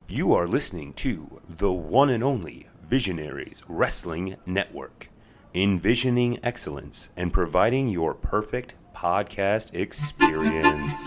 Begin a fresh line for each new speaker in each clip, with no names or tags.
You are listening to the one and only Visionaries Wrestling Network, envisioning excellence and providing your perfect podcast experience.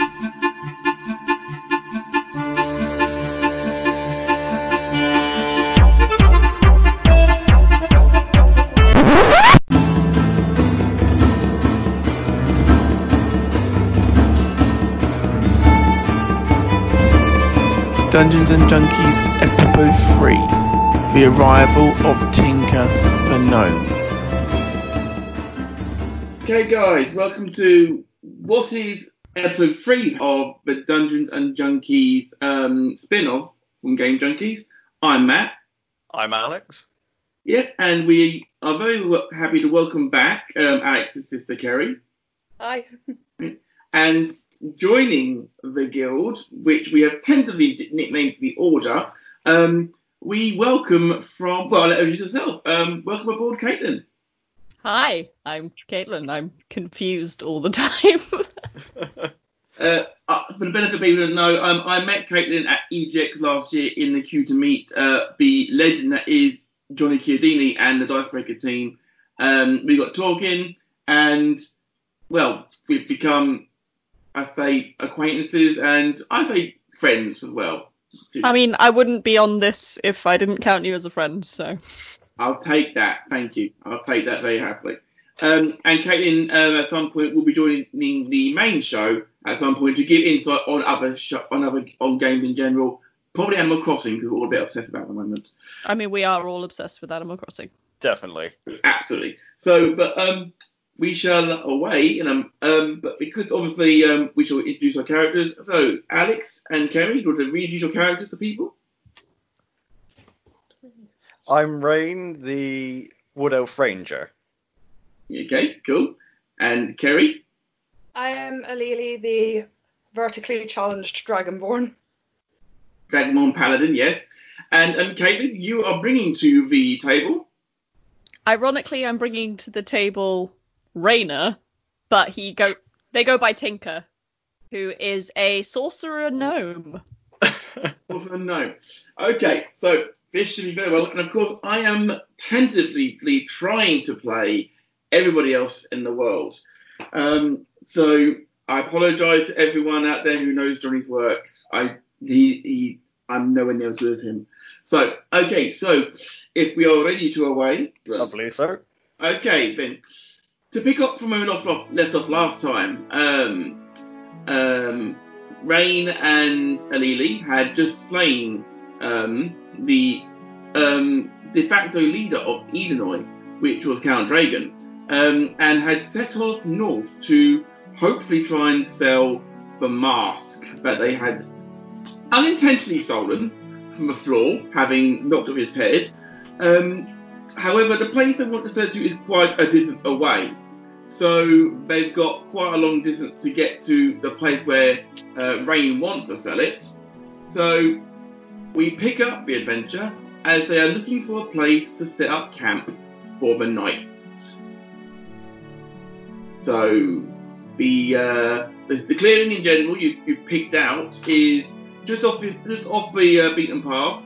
Dungeons and Junkies Episode 3, The Arrival of Tinker the Gnome.
Okay guys, welcome to what is Episode 3 of the Dungeons and Junkies spin-off from Game Junkies. I'm Matt.
I'm Alex.
Yep, and we are very happy to welcome back Alex's sister Kerry.
Hi.
And joining the guild, which we have tentatively nicknamed the Order, we welcome from, well, I'll let you introduce yourself. Welcome aboard, Caitlin.
Hi, I'm Caitlin. I'm confused all the time.
For the benefit of people who don't know, I met Caitlin at EGX last year in the queue to meet the legend that is Johnny Chiodini and the Dicebreaker team. We got talking, and, well, we've become, I say, acquaintances, and I say friends as well.
I mean, I wouldn't be on this if I didn't count you as a friend, so.
I'll take that, thank you. I'll take that very happily. And Caitlin, at some point, will be joining the main show at some point to give insight on on games in general. Probably Animal Crossing, because we're all a bit obsessed about it at the moment.
I mean, we are all obsessed with Animal Crossing.
Definitely.
Absolutely. So, but we shall away, but because obviously we shall introduce our characters. So, Alex and Kerry, do you want to reintroduce your characters to people?
I'm Rain, the Wood Elf Ranger.
Okay, cool. And Kerry?
I am Alili, the vertically challenged Dragonborn.
Dragonborn Paladin, yes. And Caitlin, you are bringing to the table.
Ironically, I'm bringing to the table Rainer, but they go by Tinker, who is a sorcerer gnome.
Also no. Okay, so this should be very well. And of course, I am tentatively trying to play everybody else in the world. So I apologise to everyone out there who knows Johnny's work. I'm nowhere near as good as him. So, okay, so if we are ready to away.
I believe so.
Okay, then. To pick up from where we left off last time, Rain and Alili had just slain the de facto leader of Edenoi, which was Count Dragon, and had set off north to hopefully try and sell the mask that they had unintentionally stolen from the floor, having knocked off his head. However, the place they want to sell to is quite a distance away. So they've got quite a long distance to get to the place where Rain wants to sell it. So we pick up the adventure as they are looking for a place to set up camp for the night. So the clearing in general you've picked out is just off the beaten path.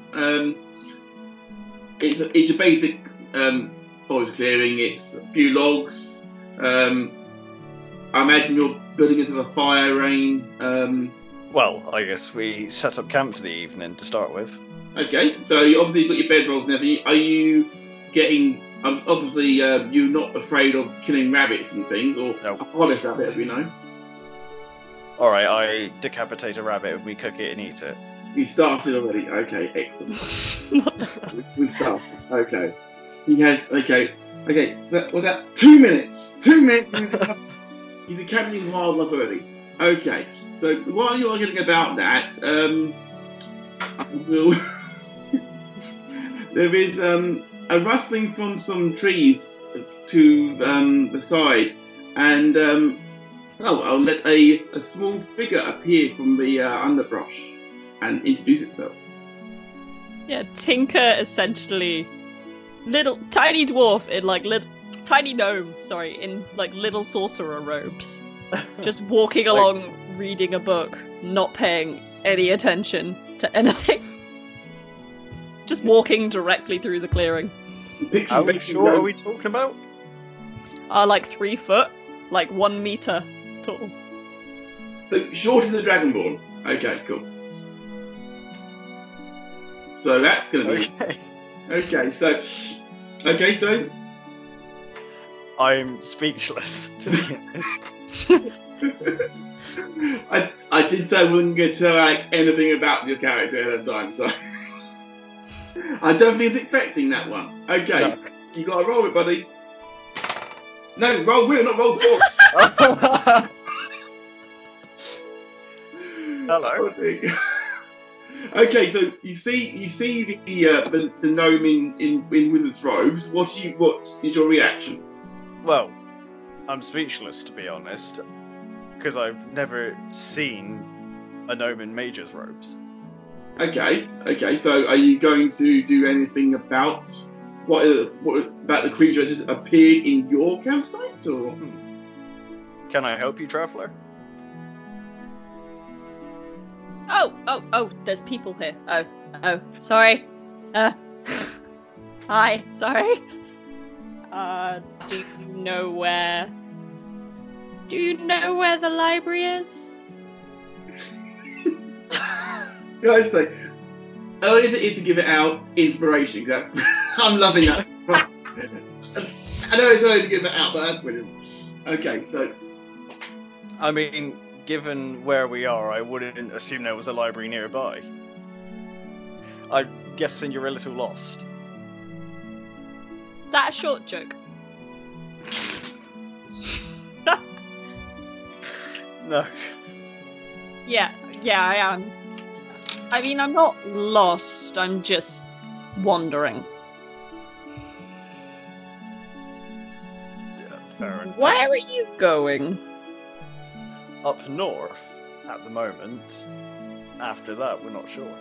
It's a basic forest clearing. It's a few logs. I imagine you're building into the fire, Rain.
Well, I guess we set up camp for the evening to start with.
Okay, so you obviously got your bedrolls and everything. Are you getting... obviously, you're not afraid of killing rabbits and things, or
no.
a honest rabbit, as we know.
Alright, I decapitate a rabbit and we cook it and eat it.
You started already. Okay, excellent. We've started. Okay. He has... Okay. Was that 2 minutes? 2 minutes. He's decapitating wildlife already. Okay. So while you are getting about that, I will... There is a rustling from some trees to the side, and I'll let a small figure appear from the underbrush and introduce itself.
Yeah, Tinker essentially tiny dwarf in tiny gnome, in little sorcerer robes, just walking along, reading a book, not paying any attention to anything. walking directly through the clearing.
Picture
How
basically
short are
road-
we talking about?
Like 3 foot, like 1 meter tall.
So shorter than the Dragonborn. Okay, cool. So that's gonna be
Okay.
Okay. So
I'm speechless, to be honest.
I did say I wasn't going to tell like anything about your character ahead of time, so I don't think it's expecting that one. Okay,
No.
you got to roll it, buddy. No, roll wheel, not roll forward.
Hello.
Okay, so you see the gnome in wizard's robes. What is your reaction?
Well, I'm speechless, to be honest, because I've never seen a gnome in mage's robes.
Okay. So are you going to do anything about what about the creature that just appeared in your campsite, or?
Can I help you, traveller?
Oh, there's people here. Oh, sorry. Hi, sorry. Do you know where the library is?
Guys, say, earlier it is to give it out inspiration. I'm loving that. I know it's early to give it out, but that's brilliant. Okay, so
I mean, given where we are, I wouldn't assume there was a library nearby. I'm guessing you're a little lost.
Is that a short joke?
No.
Yeah, I am. I mean, I'm not lost, I'm just wandering.
Yeah, fair enough.
Where are you going?
Up north, at the moment. After that, we're not sure.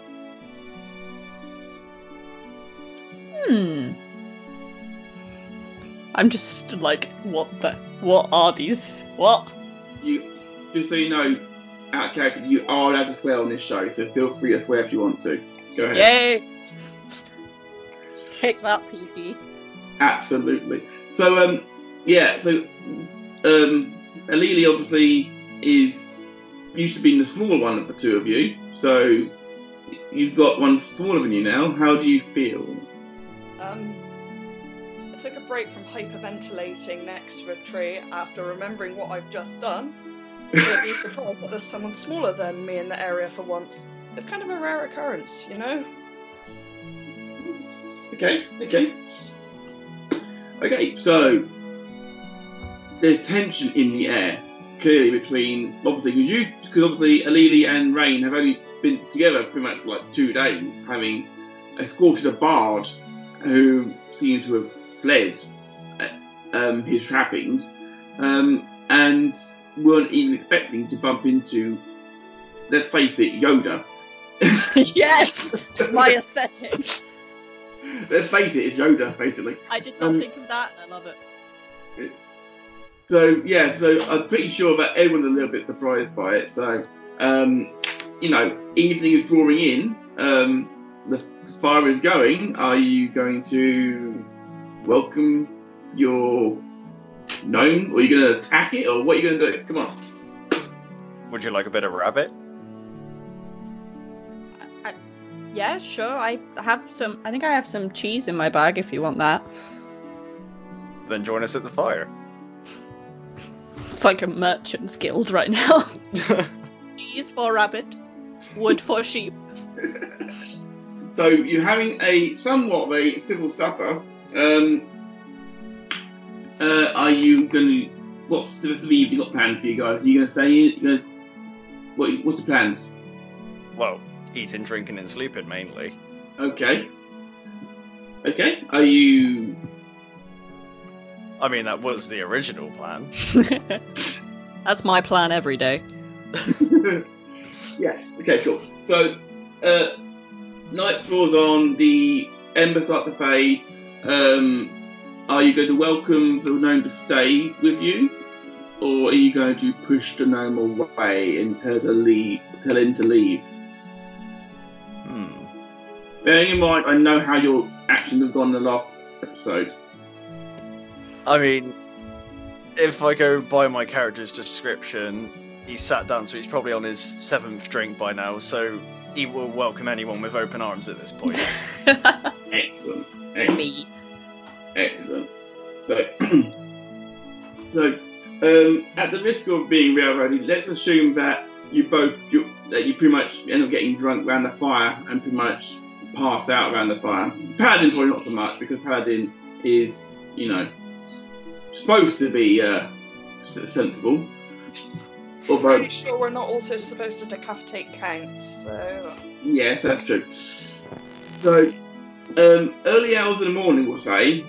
I'm just like, what are these? What?
you, just so you know, out of character, you are allowed to swear on this show, so feel free to swear if you want to. Go ahead.
Yay! Take that, PP.
Absolutely. So, Alili obviously is used to being the smaller one of the two of you, so you've got one smaller than you now. How do you feel?
I took a break from hyperventilating next to a tree after remembering what I've just done. I'd be surprised that there's someone smaller than me in the area for once. It's kind of a rare occurrence, you know?
Okay, so there's tension in the air, clearly between because obviously Alili and Rain have only been together pretty much like 2 days, having escorted a bard who seemed to have fled his trappings, and weren't even expecting to bump into, let's face it, Yoda.
Yes! My aesthetic.
Let's face it, it's Yoda, basically.
I did not think of that, and I love it.
So I'm pretty sure that everyone's a little bit surprised by it. So, evening is drawing in. The fire is going. Are you going to welcome your gnome, or are you going to attack it, or what are you going to do? Come on.
Would you like a bit of rabbit?
Yeah, sure. I think I have some cheese in my bag if you want that.
Then join us at the fire.
It's like a merchant's guild right now. Cheese for rabbit, wood for sheep.
So you're having a somewhat of a civil supper. Are you going to? What's the rest of the evening got planned for you guys? Are you going to stay in? What's the plans?
Well, eating, drinking, and sleeping mainly.
Okay. Are you?
I mean, that was the original plan.
That's my plan every day.
Yeah. Okay. Cool. So, night draws on. The embers start to fade. Are you going to welcome the gnome to stay with you, or are you going to push the gnome away and tell him to leave? Bearing in mind, I know how your actions have gone in the last episode.
I mean, if I go by my character's description, he's sat down, so he's probably on his 7th drink by now, so he will welcome anyone with open arms at this point.
Excellent.
Me.
Excellent. So, at the risk of being railroaded, let's assume that you pretty much end up getting drunk around the fire and pretty much pass out around the fire. Paladin probably not so much, because Paladin is, supposed to be sensible. Although,
Pretty sure we're not also supposed to decapitate counts, so...
yes, that's true. So, early hours in the morning, we'll say,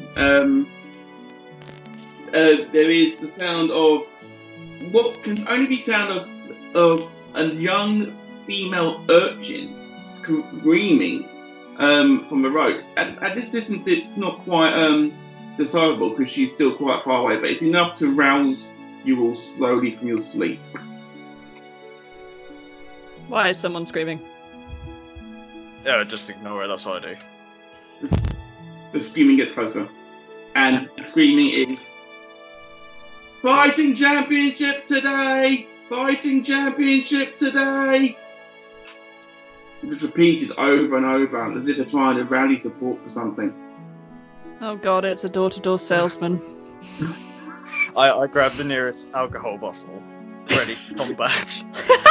there is the sound of what can only be sound of a young female urchin screaming from the road. At this distance, it's not quite decipherable because she's still quite far away, but it's enough to rouse you all slowly from your sleep.
Why is someone screaming?
Yeah, just ignore it, that's what I do.
The screaming gets closer, and the screaming is "Fighting Championship today! Fighting Championship today!" It's repeated over and over, as if they're trying to rally support for something.
Oh god, it's a door-to-door salesman.
I grab the nearest alcohol bottle, ready for combat.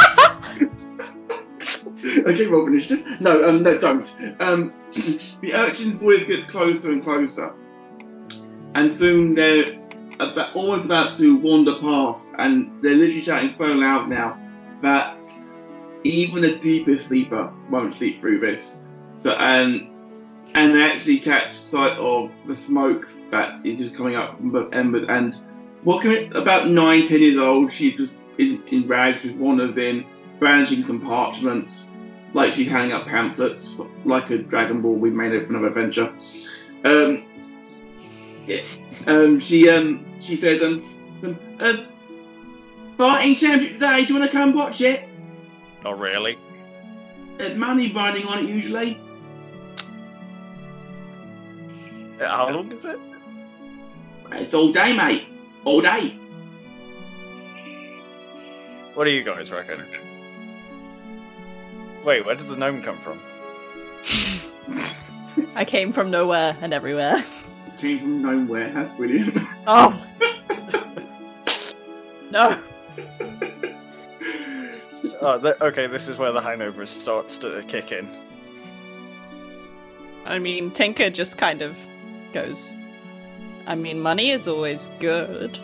Okay, roll for initiative. No, don't. The urchin's voice gets closer and closer, and soon they're almost about to wander past, and they're literally shouting so loud now that even the deepest sleeper won't sleep through this. So, and they actually catch sight of the smoke that is just coming up from the embers, and about 9-10 years old, she's just in rags, just wanders in, brandishing some parchments, like she's handing up pamphlets, like a Dragon Ball we made it for another adventure. She says, "Fighting Championship today, do you want to come watch it?
Not really.
There's money riding on it usually."
How long is it?
"It's all day, mate. All day."
What do you guys reckon? Wait, where did the gnome come from?
I came from nowhere and everywhere.
Came from nowhere. That's brilliant.
Oh! No!
Okay, this is where the hangover starts to kick in.
I mean, Tinker just kind of goes, I mean, money is always good.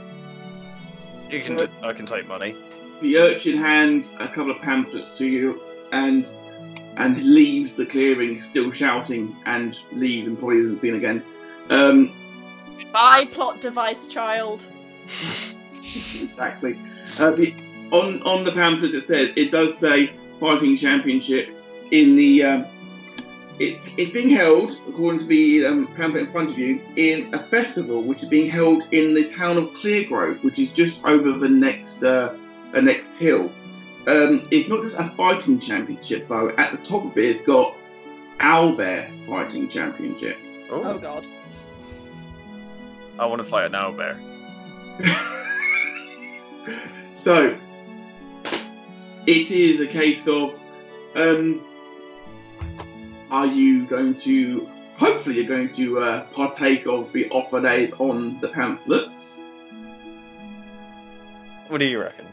I can take money.
The urchin hands a couple of pamphlets to you and leaves the clearing, still shouting, and leaves and probably isn't seen again.
Bye, plot device, child.
Exactly. On the pamphlet it does say Fighting Championship in the it's being held, according to the pamphlet in front of you, in a festival which is being held in the town of Cleargrove, which is just over the next hill. It's not just a fighting championship though. At the top of it, it's got Owlbear Fighting Championship.
Oh god.
I want to fight an owlbear.
So, it is a case of, are you going to, hopefully you're going to partake of the offer days on the pamphlets.
What do you reckon?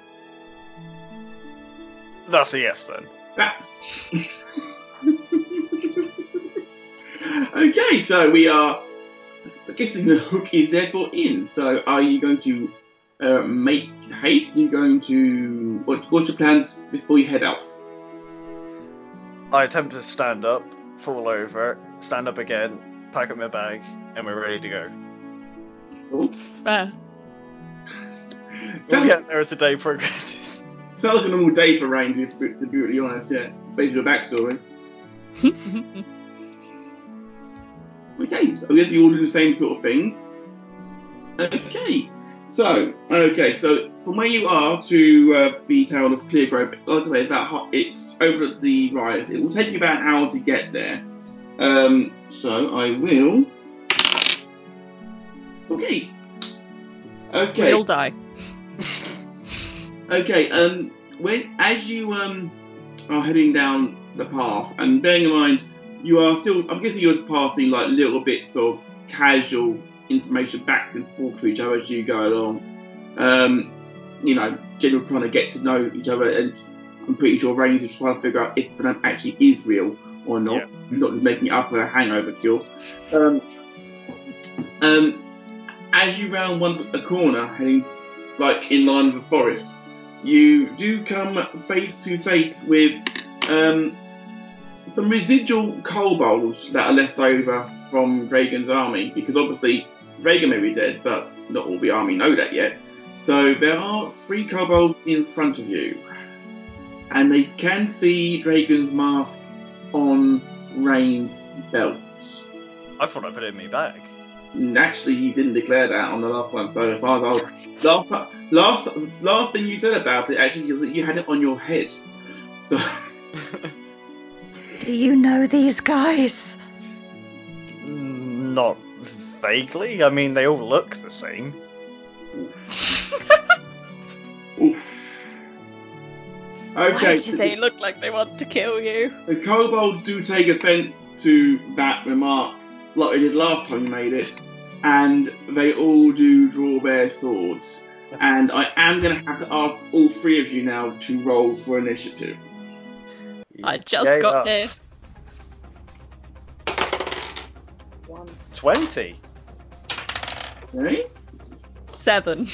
That's a yes then.
That's... Okay, so we are, I guess the hook is therefore in. So are you going to make haste? Are you going to, what's your plans before you head out?
I attempt to stand up, fall over, stand up again, pack up my bag, and we're ready to go.
Oh.
Fair.
We'll get there as the day progresses.
Sounds like a normal day for Rain, to be brutally honest, yeah. Based on the backstory. Okay, so I guess you all do the same sort of thing. Okay, so from where you are to the town of Cleargrove, like I say, it's over the rise. It will take you about an hour to get there. So I will. Okay.
We all die.
Okay. As you are heading down the path, and bearing in mind you are still, I'm guessing you're passing like little bits of casual information back and forth to each other as you go along. Generally trying to get to know each other, and I'm pretty sure Rain is trying to figure out if Bernard actually is real or not.
Yeah.
Not just making it up for a hangover cure. As you round a corner, heading like in line with the forest, you do come face to face with some residual kobolds that are left over from Dragon's army, because obviously Dragon may be dead, but not all the army know that yet. So there are 3 kobolds in front of you, and they can see Dragon's mask on Rain's belt.
I thought I put it in my bag.
Actually, you didn't declare that on the last one, so as far as I was, last thing you said about it actually was that you had it on your head. So.
Do you know these guys?
Not vaguely. I mean, they all look the same.
Why
Okay.
do they look like they want to kill you?
The kobolds do take offence to that remark, like they did last time you made it, and they all do draw their swords. And I am going to have to ask all 3 of you now to roll for initiative.
I just got
nuts.
there.
20.
Okay?
7.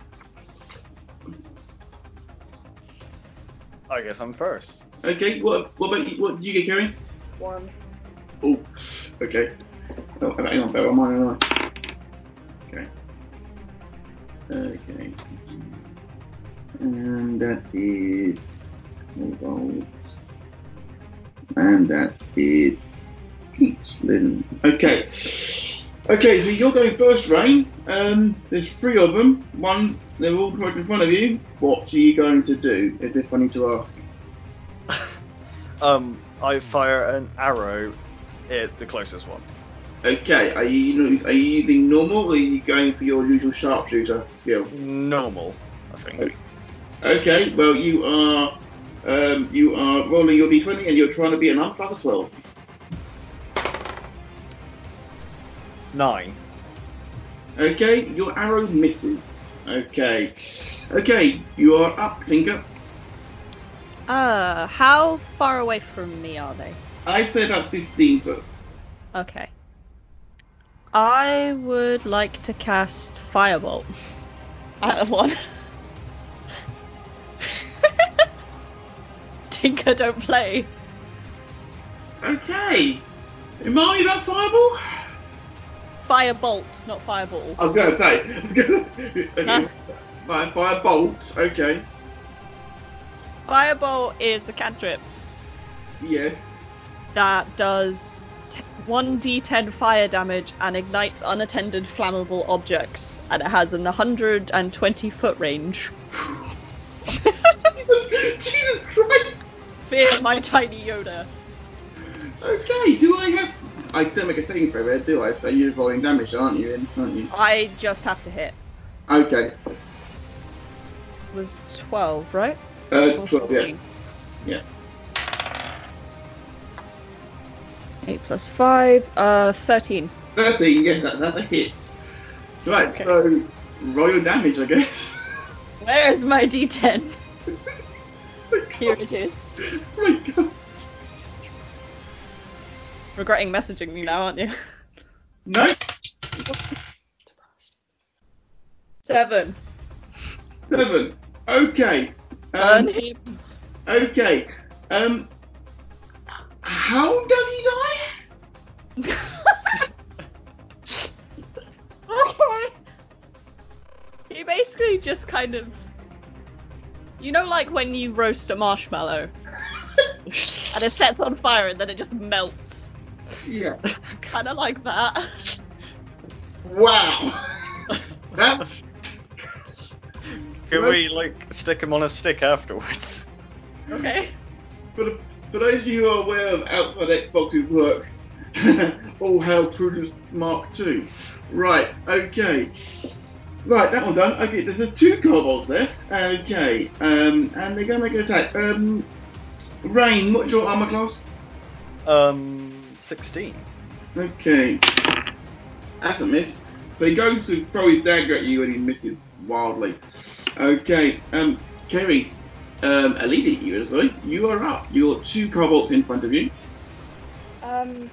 I guess I'm first.
Okay, what about you? What did you get, Kerry?
1.
Oh, okay. Oh, hang on, bear on mine. Okay. Okay. And that is... And that is... Peachland. Okay. Okay, so you're going first, Rain. There's 3 of them. They're all right in front of you. What are you going to do? Is this funny to ask?
I fire an arrow at the closest one.
Okay, are you using normal, or are you going for your usual sharpshooter skill?
Normal, I think.
Okay, well you are rolling your d20 and you're trying to be an up plus a 12.
9.
Okay, your arrow misses. Okay, you are up, Tinker.
How far away from me are they?
I said about 15 foot.
Okay. I would like to cast Firebolt at one. Tinker, don't play.
Okay. Remind me about Fireball?
Firebolt, not Fireball.
I was going to say. Okay. Firebolt, okay.
Firebolt is a cantrip
Yes.
that does 1d10 fire damage and ignites unattended flammable objects, and it has an 120 foot range.
Jesus Christ!
Fear my tiny Yoda.
Okay, do I have... I don't make a thing for it, do I? So you're rolling damage, aren't you?
I just have to hit.
Okay.
It was 12, right?
12, yeah.
14.
Yeah.
8 plus 5, 13.
13, yeah, that's a hit. Right,
Okay.
so roll your damage, I guess.
Where's my d10? Here it is.
Oh my god.
Regretting messaging me now, aren't you?
No.
7.
7. Okay.
Burn him.
Okay. How does he die?
He basically just kind of... You know, like when you roast a marshmallow and it sets on fire and then it just melts?
Yeah.
Kind of like that.
Wow. That's...
Can we, like, stick him on a stick afterwards?
Okay.
For those of you who are aware of outside Xbox's work, All hail Prudence Mark II. Right, okay. Right, that one done. Okay, there's 2 kobolds left. Okay, and they're going to make an attack. Rain, what's your armor class?
16.
Okay. That's a miss. So he goes to throw his dagger at you and he misses wildly. Okay, Kerry, Alida, you are up. You got 2 kobolds in front of you.
I'm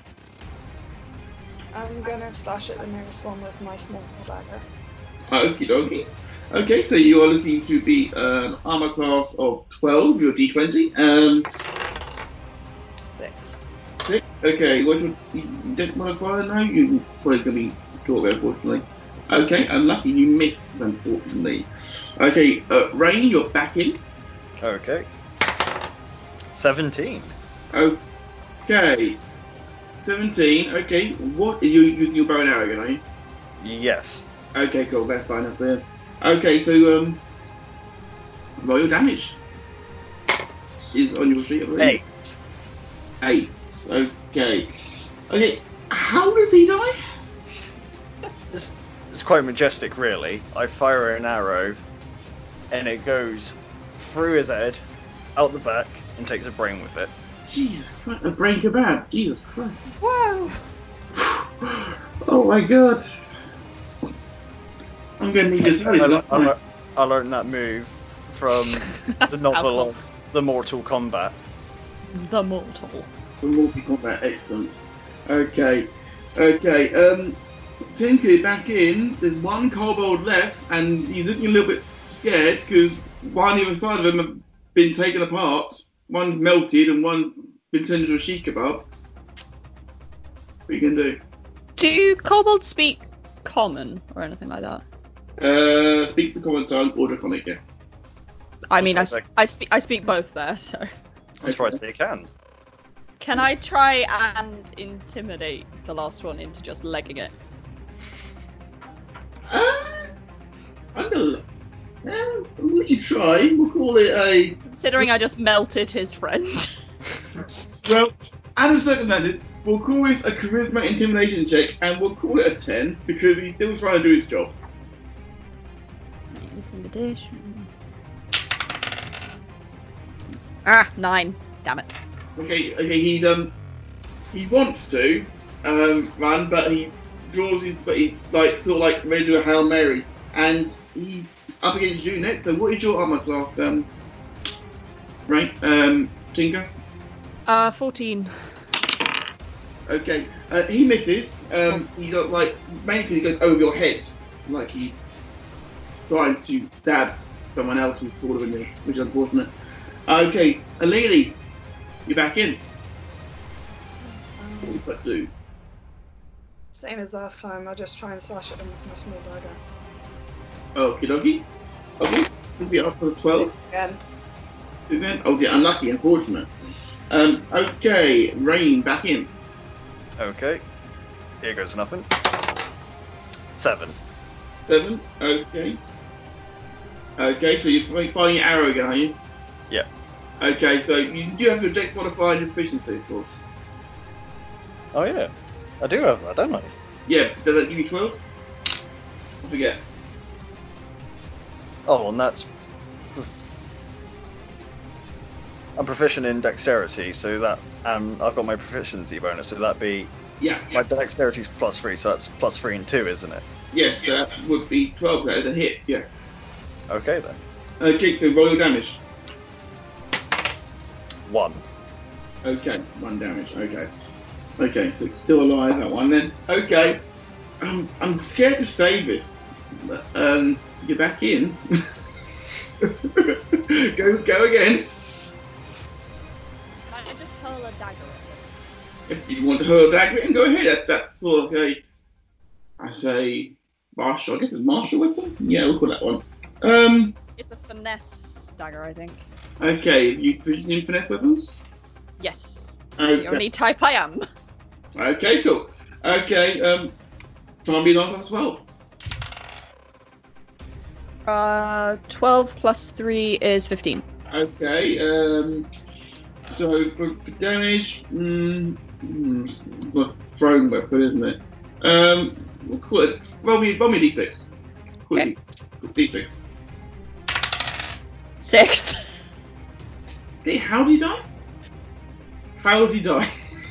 gonna slash at the nearest one with my small dagger.
Okie dokie. Okay, so you are looking to be armor class of 12, your D20.
6.
6. Okay, what's your dex modifier now? You're probably going to be short there, unfortunately. Okay, unlucky, you miss, unfortunately. Okay, Rain, you're back in.
Okay. 17.
Okay. 17, okay. What are you using your bow and arrow again, are you?
Yes.
Okay, cool, that's fine up there. Okay, so roll your damage. Is on your sheet already. 8. Okay. Okay, how does he die?
It's quite majestic, really. I fire an arrow, and it goes through his head, out the back, and takes a brain with it.
Jesus Christ, a brain kebab. Jesus Christ.
Whoa!
Oh my god. I'm gonna need this.
I learned that move from the novel of The Mortal Kombat.
The Mortal.
The Mortal Kombat, excellent. Okay. Tinker back in. There's 1 kobold left, and he's looking a little bit scared because one either side of him have been taken apart. One melted and one been turned into a sheik kebab. What are you gonna do?
Do kobolds speak common or anything like that?
Speak to common tongue or draconic, yeah.
I mean, I speak both there, so.
I'm surprised they can.
Can I try and intimidate the last one into just legging it?
I'm gonna we'll let you try. We'll call it a.
Considering I just melted his friend.
Well, under circumstances, we'll call this a charisma intimidation check, and we'll call it a 10 because he's still trying to do his job.
Intimidation. 9. Damn it.
Okay, he wants to run, but he draws his, but he sort of ready to do a Hail Mary, and he's up against you next. So what is your armor class, right, Tinker?
14.
Okay, he misses. He got mainly because he goes over your head, like he's trying to stab someone else who's taller than you, which is unfortunate. Okay, Alili, you're back in. What does that do?
Same as last time, I'll just try and slash at them with my small dagger.
Okie dokie. Okay, we'll be up for the 12.
Again.
Oh dear, unlucky, unfortunate. Okay, Rain, back in.
Okay. Here goes nothing. 7.
7, okay. Okay, so you're firing your arrow again, are you?
Yeah.
Okay, so you do have your dex modifier and your efficiency, of course.
Oh yeah. I do have that, don't I?
Yeah, does that give you 12? I forget.
Oh, and that's... I'm proficient in dexterity, so that... I've got my proficiency bonus, so that'd be...
Yeah.
My dexterity's +3, so that's +3 and 2, isn't it?
Yes, so that would be 12 as a hit, yes.
Okay then.
Okay, so roll your damage.
1.
Okay, 1 damage, okay. Okay, so still alive, that one then. Okay, I'm scared to say this, but you're back in. Go again.
Can I just hurl a dagger at
If you want to hurl a dagger in, go ahead. That's sort of I say, martial, I guess it's martial weapon? Yeah, we'll call that one.
It's a finesse dagger, I think.
Okay, you proficient in finesse weapons?
Yes.
Okay.
The only type I am.
Okay, cool. Okay, try and be on as well.
12 plus 3 is 15.
Okay, so for damage, It's a thrown weapon, isn't it? We'll call it. Roll me d6.
Okay.
D6.
6.
How did he die? How did he die?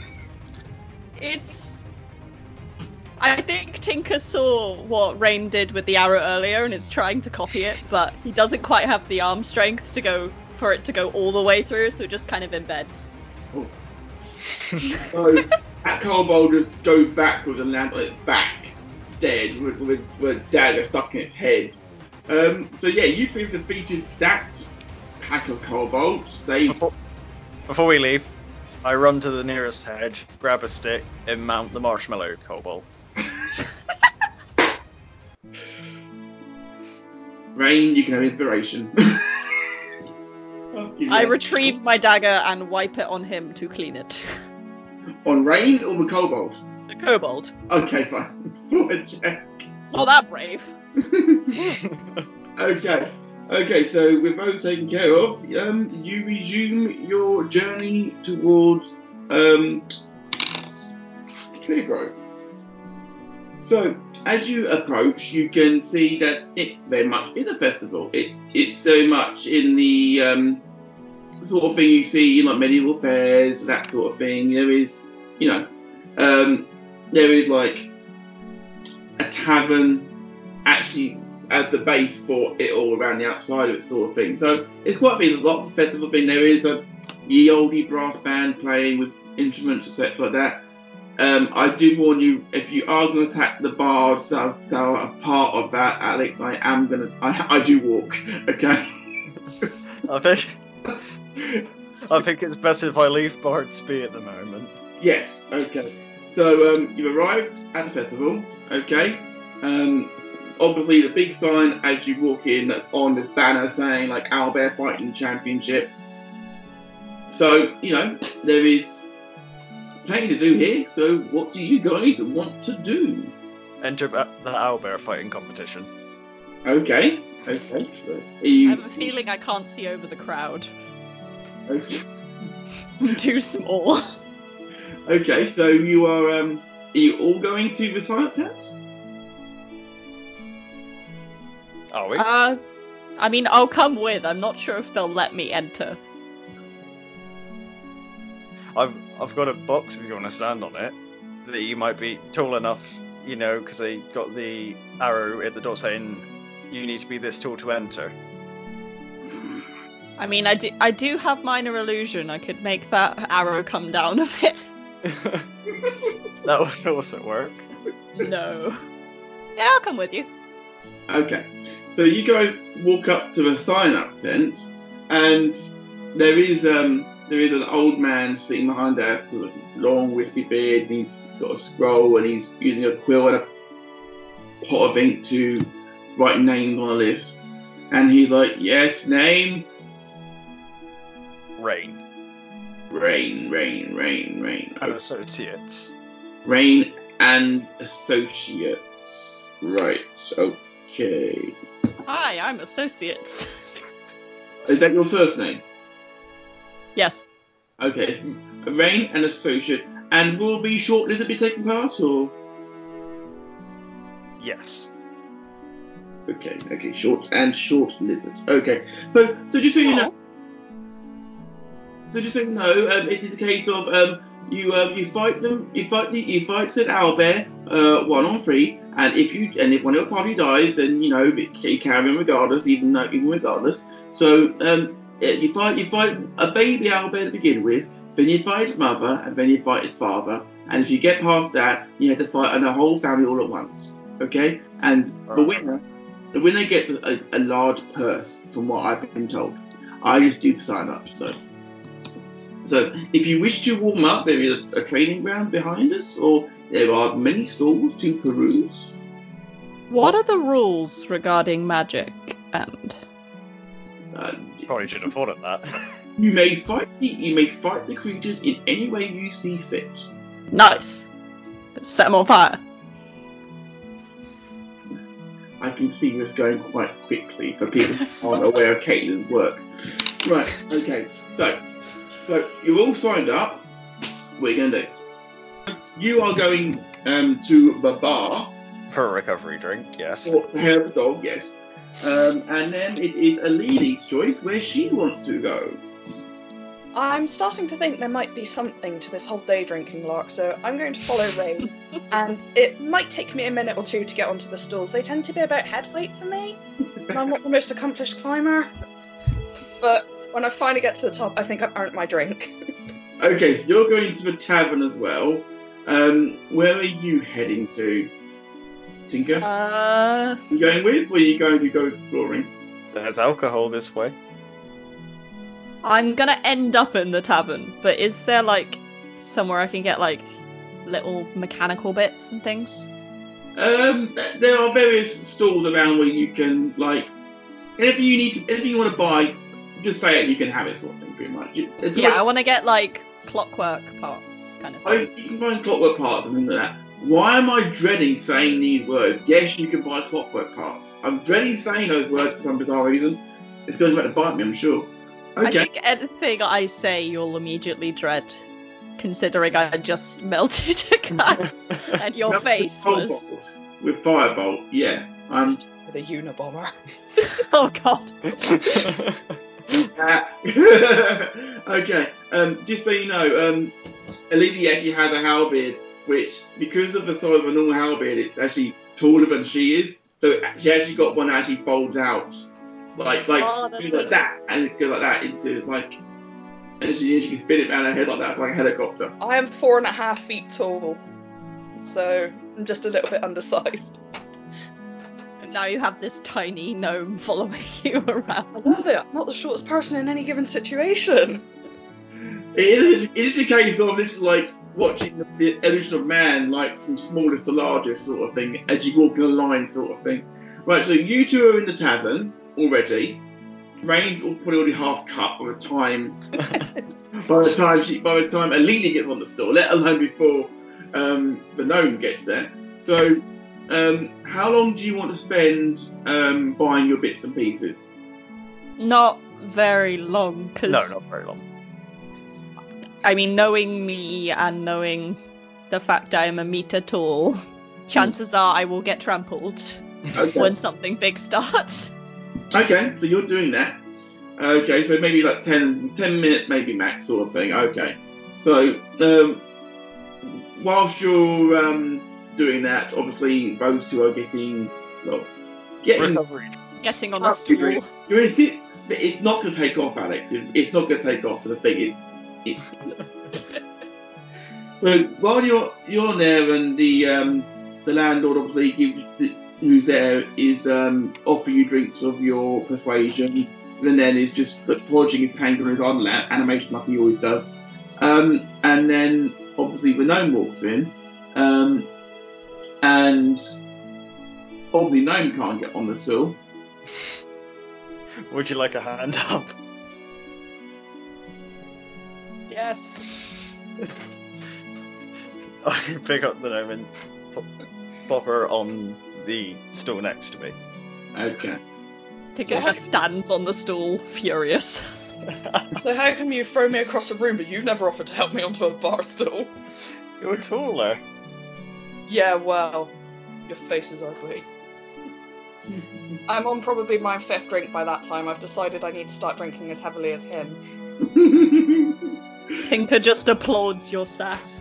I think Tinker saw what Rain did with the arrow earlier and is trying to copy it, but he doesn't quite have the arm strength for it to go all the way through, so it just kind of embeds.
Oh. So that kobold just goes backwards and lands on its back, dead, with a dagger stuck in its head. So yeah, you three have defeated that pack of kobolds.
Before we leave, I run to the nearest hedge, grab a stick, and mount the marshmallow kobold.
Rain, you can have inspiration.
I retrieve my dagger and wipe it on him to clean it.
On Rain or the kobold?
The kobold.
Okay, fine.
Not that brave.
Okay, so we're both taken care of. You resume your journey towards Cleargrove. So, as you approach, you can see that it very much is a festival. It's so much in the sort of thing you see in like medieval fairs, that sort of thing. There is, there is like a tavern actually as the base for it all around the outside of it, sort of thing. So it's quite been lots of festival thing. There is a ye olde brass band playing with instruments, etc. like that. I do warn you, if you are going to attack the bards that are a part of that, Alex, I do walk, okay?
I think it's best if I leave Bard's Bee at the moment.
Yes, okay. So you've arrived at the festival, okay? Obviously the big sign as you walk in that's on this banner saying like Owlbear Fighting Championship. So, there is plenty to do here, so what do you guys want to do?
Enter the owlbear fighting competition.
Okay. So
I have a feeling I can't see over the crowd.
Okay.
I'm too small.
Okay, so you are you all going to the science house?
Are we?
I mean, I'll come with. I'm not sure if they'll let me enter.
I've got a box if you want to stand on it, that you might be tall enough, because they got the arrow at the door saying you need to be this tall to enter.
I mean, I do have minor illusion. I could make that arrow come down a bit.
That would also work.
No. Yeah, I'll come with you.
Okay. So you guys walk up to the sign-up tent, and there is an old man sitting behind us with a long wispy beard, and he's got a scroll, and he's using a quill and a pot of ink to write names on a list. And he's like, yes, name?
Rain.
And
associates.
Rain and associates. Right, okay.
Hi, I'm Associates.
Is that your first name?
Yes.
Okay, Rain and Associate. And will be Short Lizard be taking part, or?
Yes.
Okay, Short Lizard. Okay, so just so you know, it is a case of you fight them, you fight said owlbear 1-on-3, and if one of your party dies, then you carry them regardless, even regardless. So you fight a baby owlbear to begin with, then you fight its mother, and then you fight its father, and if you get past that, you have to fight a whole family all at once. Okay, and the winner gets a large purse, from what I've been told. I just do sign up, So if you wish to warm up, there is a training ground behind us, or there are many stalls to peruse.
What are the rules regarding magic and?
Probably should have thought of that.
You may fight the creatures in any way you see fit.
Nice. Let's set them on fire.
I can see this going quite quickly for people who aren't aware of Caitlin's work. Right. Okay. So you're all signed up. What are you going to do? you are going to the bar
For a recovery drink, yes.
for Hair of the Dog, yes. And then it is Alini's choice where she wants to go.
I'm starting to think there might be something to this whole day drinking lark, so I'm going to follow Rain. And it might take me a minute or two to get onto the stools. They tend to be about head weight for me. And I'm not the most accomplished climber. But when I finally get to the top, I think I've earned my drink.
Okay, so you're going to the tavern as well. Where are you heading to, Tinker? You going with, or are you going to go exploring?
There's alcohol this way.
I'm gonna end up in the tavern, but is there like somewhere I can get like little mechanical bits and things?
There are various stalls around where you can anything you want to buy, just say it, you can have it, sort of thing, pretty much.
I want to get like clockwork parts, kind of thing.
You can find clockwork parts and things like that. Why am I dreading saying these words? Yes, you can buy clockwork parts. I'm dreading saying those words for some bizarre reason. It's going to bite me, I'm sure. Okay.
I think anything I say you'll immediately dread, considering I just melted a guy and your face was...
With Firebolt, yeah.
With a Unabomber.
Oh god.
Okay, just so you know, Alini actually has a halberd, which, because of the size of a normal halberd, it's actually taller than she is. So she actually got one that actually folds out, like that, and it goes like that into and she can spin it around her head like that, like a helicopter.
I am 4.5 feet tall, so I'm just a little bit undersized.
And now you have this tiny gnome following you around.
I love it. I'm not the shortest person in any given situation.
It is a case of literally watching the evolution of man, from smallest to largest sort of thing, as you walk in a line sort of thing. Right, so you two are in the tavern already. Rain's probably already half cut by the time Alini gets on the store, let alone before the gnome gets there. So, how long do you want to spend buying your bits and pieces?
Not very long, because...
No, not very long.
I mean, knowing me and knowing the fact I am a meter tall, chances are I will get trampled when something big starts.
Okay, so you're doing that. Okay, so maybe 10 minutes maybe max sort of thing. Okay. So, whilst you're doing that, obviously those two are getting
Recovery.
Getting on the stool.
You're in it's not going to take off, Alex. It's not going to take off. So the thing is, so while you're there, and the landlord obviously who's there is offer you drinks of your persuasion, and then is just polishing his tank on his animation like he always does, and then obviously the gnome walks in, and obviously gnome can't get on the stool.
Would you like a hand up?
Yes.
I pick up the gnome and pop her on the stool next to me.
Okay.
Tinker just stands on the stool, furious.
So how come you throw me across a room, but you've never offered to help me onto a bar stool?
You're taller.
Yeah, well, your face is ugly. I'm on probably my 5th drink by that time. I've decided I need to start drinking as heavily as him.
Tinker just applauds your sass.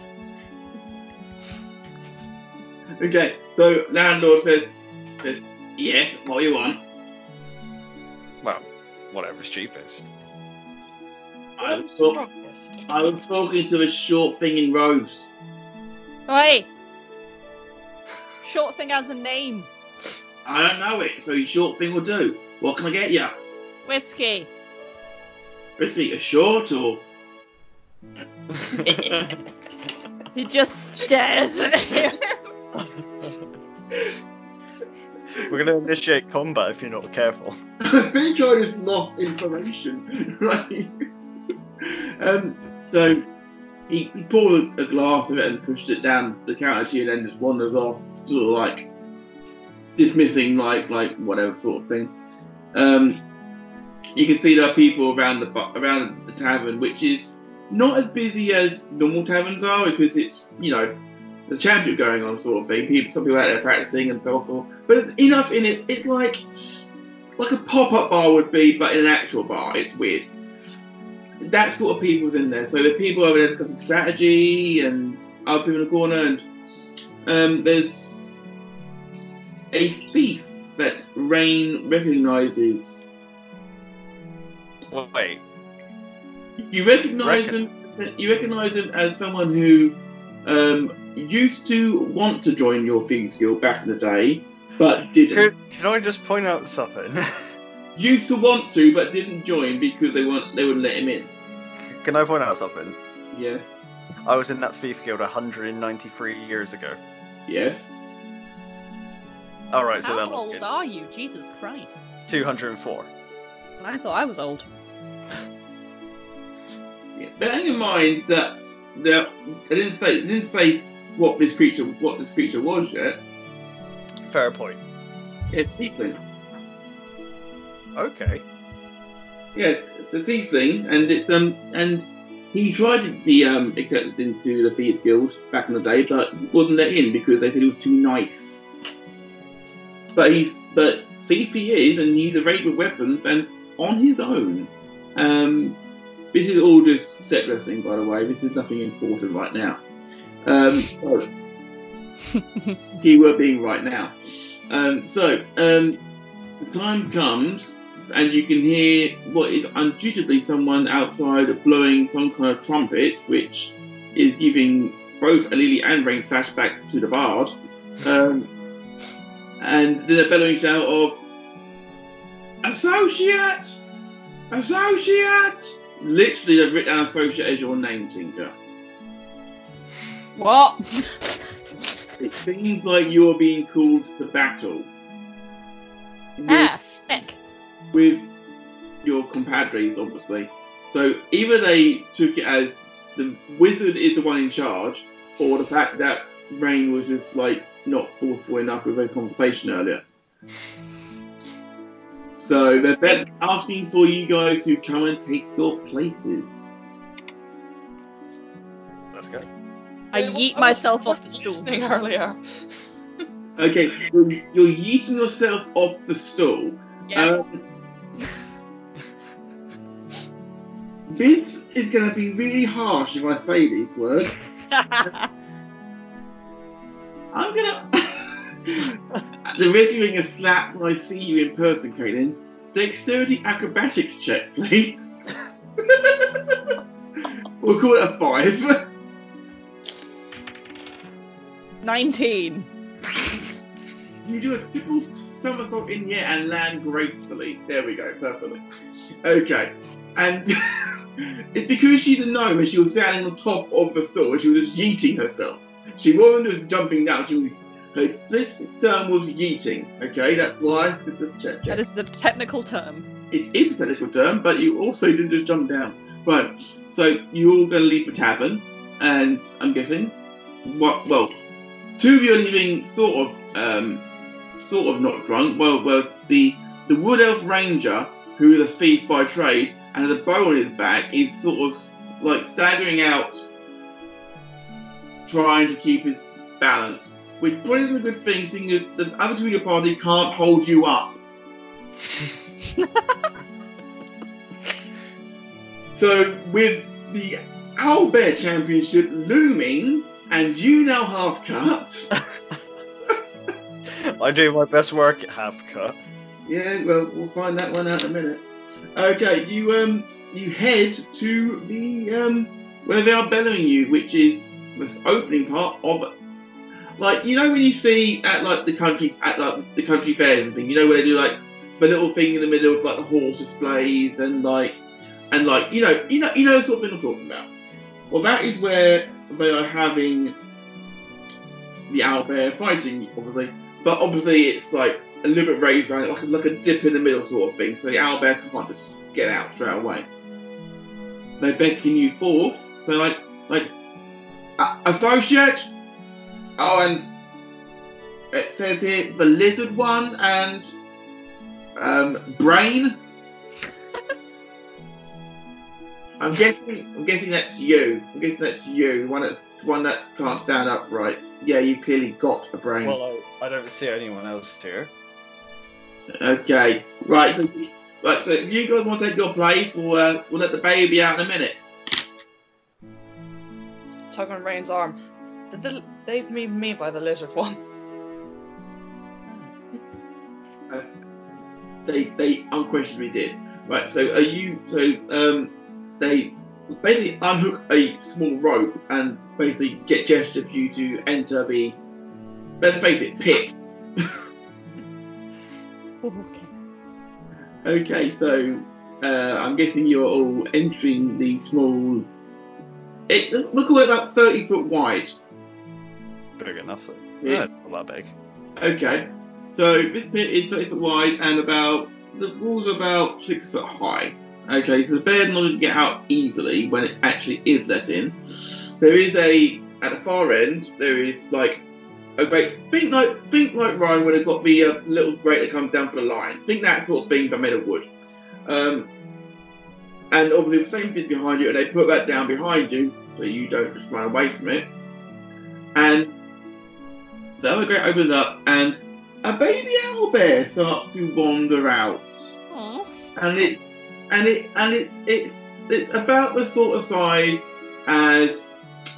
Okay, so landlord says, yes, what do you want?
Well, whatever's cheapest.
I was talking to a short thing in robes.
Oi! Short thing has a name.
I don't know it, so your short thing will do. What can I get you?
Whiskey.
Whiskey, a short or?
He just stares at him.
We're going to initiate combat if you're not careful.
I think I just lost information, right? So he poured a glass of it and pushed it down the counter to you, and then just wanders off, sort of dismissing like whatever sort of thing. You can see there are people around the tavern, which is not as busy as normal taverns are, because it's the championship going on, sort of thing. Some people out there practicing and so forth. But it's enough in it. It's like a pop-up bar would be, but in an actual bar. It's weird. That sort of people's in there. So the people over there discussing strategy and other people in the corner, and there's a thief that Rain recognises.
Wait.
You recognise him. You recognise him as someone who used to want to join your Thieves Guild back in the day, but didn't.
Can I just point out something?
Used to want to, but didn't join because they wouldn't let him in.
Can I point out something?
Yes.
I was in that Thief Guild 193 years ago.
Yes.
Alright, so
How
that looks
old
good.
are you? Jesus Christ.
204.
I thought I was old.
Yeah. Bearing in mind that I didn't say what this creature was yet.
Fair point.
Yeah, tiefling.
Okay.
Yeah, it's a tiefling, and it's and he tried to be accepted into the Thieves Guild back in the day, but wasn't let in because they said he was too nice. But thief he is, and he's arrayed with weapons and on his own. This is all just set dressing, by the way. This is nothing important right now. Keyword being right now. The time comes, and you can hear what is undoubtedly someone outside blowing some kind of trumpet, which is giving both Alili and Rain flashbacks to the Bard. And then a bellowing shout of "Associate! Associate!" Literally, they've written down "Associate" as your name, Tinker.
What?
It seems like you are being called to battle.
Sick.
With your compadres, obviously. So either they took it as the wizard is the one in charge, or the fact that Rain was just like not forceful enough with a conversation earlier. So they're asking for you guys to come and take your places.
Let's go.
I yeet myself off the stool.
Listening earlier.
Okay, you're yeeting yourself off the stool.
Yes.
This is going to be really harsh if I say these words. I'm gonna. The risk of getting a slap when I see you in person, Caitlin. Dexterity acrobatics check, please. We'll call it a 5.
19.
You do a triple somersault in the air and land gracefully. There we go, perfectly. Okay, and it's because she's a gnome and she was standing on top of the stool. She was just yeeting herself. She wasn't just jumping down. Her explicit term was yeeting. Okay, that's why.
That is the technical term.
It is a technical term, but you also didn't just jump down. Right. So you're all going to leave the tavern, and I'm guessing, well, 2 of you are leaving sort of not drunk. Well, the Wood Elf Ranger, who is a thief by trade, and has a bow on his back, is sort of like staggering out, trying to keep his balance. Which probably isn't a good thing, seeing as the other 2 in your party can't hold you up. So with the Owlbear Championship looming, and you now half cut.
I do my best work at half cut.
Yeah, well, we'll find that one out in a minute. Okay, you head to the where they are bellowing you, which is the opening part of, like, you know when you see at the country fairs and things, you know where they do like the little thing in the middle of like the horse displays and you know the sort of thing I'm talking about. Well, that is where they are having the owlbear fighting, obviously, but obviously it's like a little bit raised around, like a dip in the middle sort of thing, so the owlbear can't just get out straight away. They beckon you forth. So like associate. Oh, and it says here the lizard one and brain. I'm guessing that's you. I'm guessing that's you, the one that can't stand upright. Yeah, you clearly got a brain.
Well, I don't see anyone else here.
Okay, right. So if you guys want to take your place, we'll let the baby out in a minute.
Tug on Rain's arm. Did they mean me by the lizard one?
They unquestionably did. Right. So they basically unhook a small rope and basically gesture for you to enter the, let's face it, pit. Okay, so I'm guessing you're all entering the small. We'll call it about 30 foot wide.
Big enough.
Yeah.
Not that big.
Okay, so this pit is 30 foot wide and the walls are about 6 foot high. Okay, so the bear's not going to get out easily when it actually is let in. There is at the far end, there is like a grate. Think like Ryan when it's got the little grate that comes down for the line. Think that sort of thing but made of wood. And obviously the same thing behind you, and they put that down behind you so you don't just run away from it. And the other grate opens up, and a baby owlbear starts to wander out.
Aww.
And it's about the sort of size as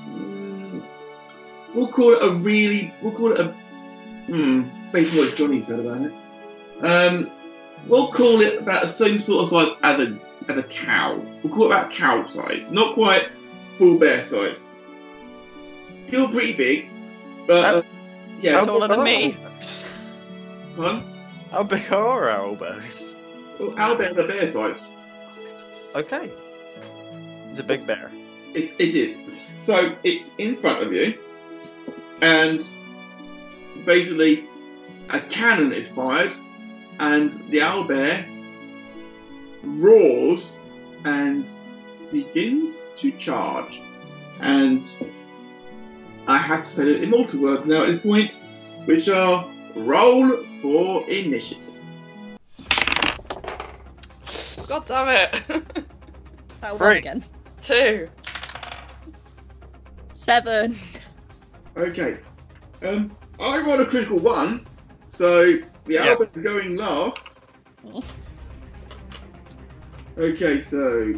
we'll call it a based on what Johnny said about it. We'll call it about the same sort of size as a cow. We'll call it about cow size, not quite full bear size. Still pretty big, but yeah.
Taller than me.
Huh?
How big are owlbears?
Well, owlbears are bear size.
Okay. It's a big bear.
It is. So it's in front of you, and basically a cannon is fired, and the owlbear roars and begins to charge. And I have to say the immortal words now at this point, which are roll for initiative.
God damn it!
That one
Right.
again.
2.
7.
Okay. I rolled a critical 1, so the owlbear is going last.
Oh.
Okay, so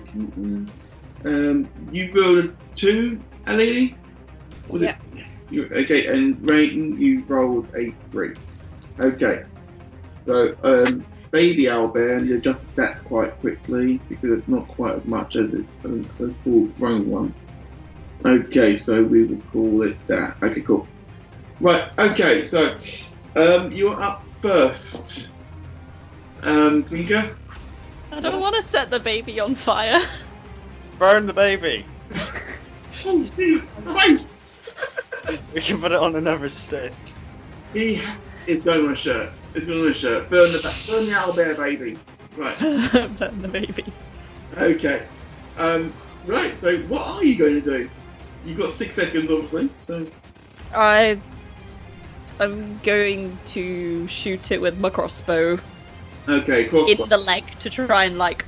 you rolled a 2, Alili? Was
Yeah.
it? Okay, and Rain, you rolled a 3. Okay. So baby owlbear, and you adjust the stats quite quickly because it's not quite as much as a full grown one. Okay, so we will call it that. Okay, cool. Right, okay, so you're up first. Tinker?
I don't want to set the baby on fire.
Burn the baby.
Oh, Steve, Christ!
We can put it on another stick.
He is going on a shirt. It's going on a shirt. Burn the owlbear baby. Right.
Burn the baby.
Okay. Right, so what are you going to do? You've got 6 seconds, obviously. So.
I'm going to shoot it with my crossbow
Okay,
in
crossbow.
the leg to try and like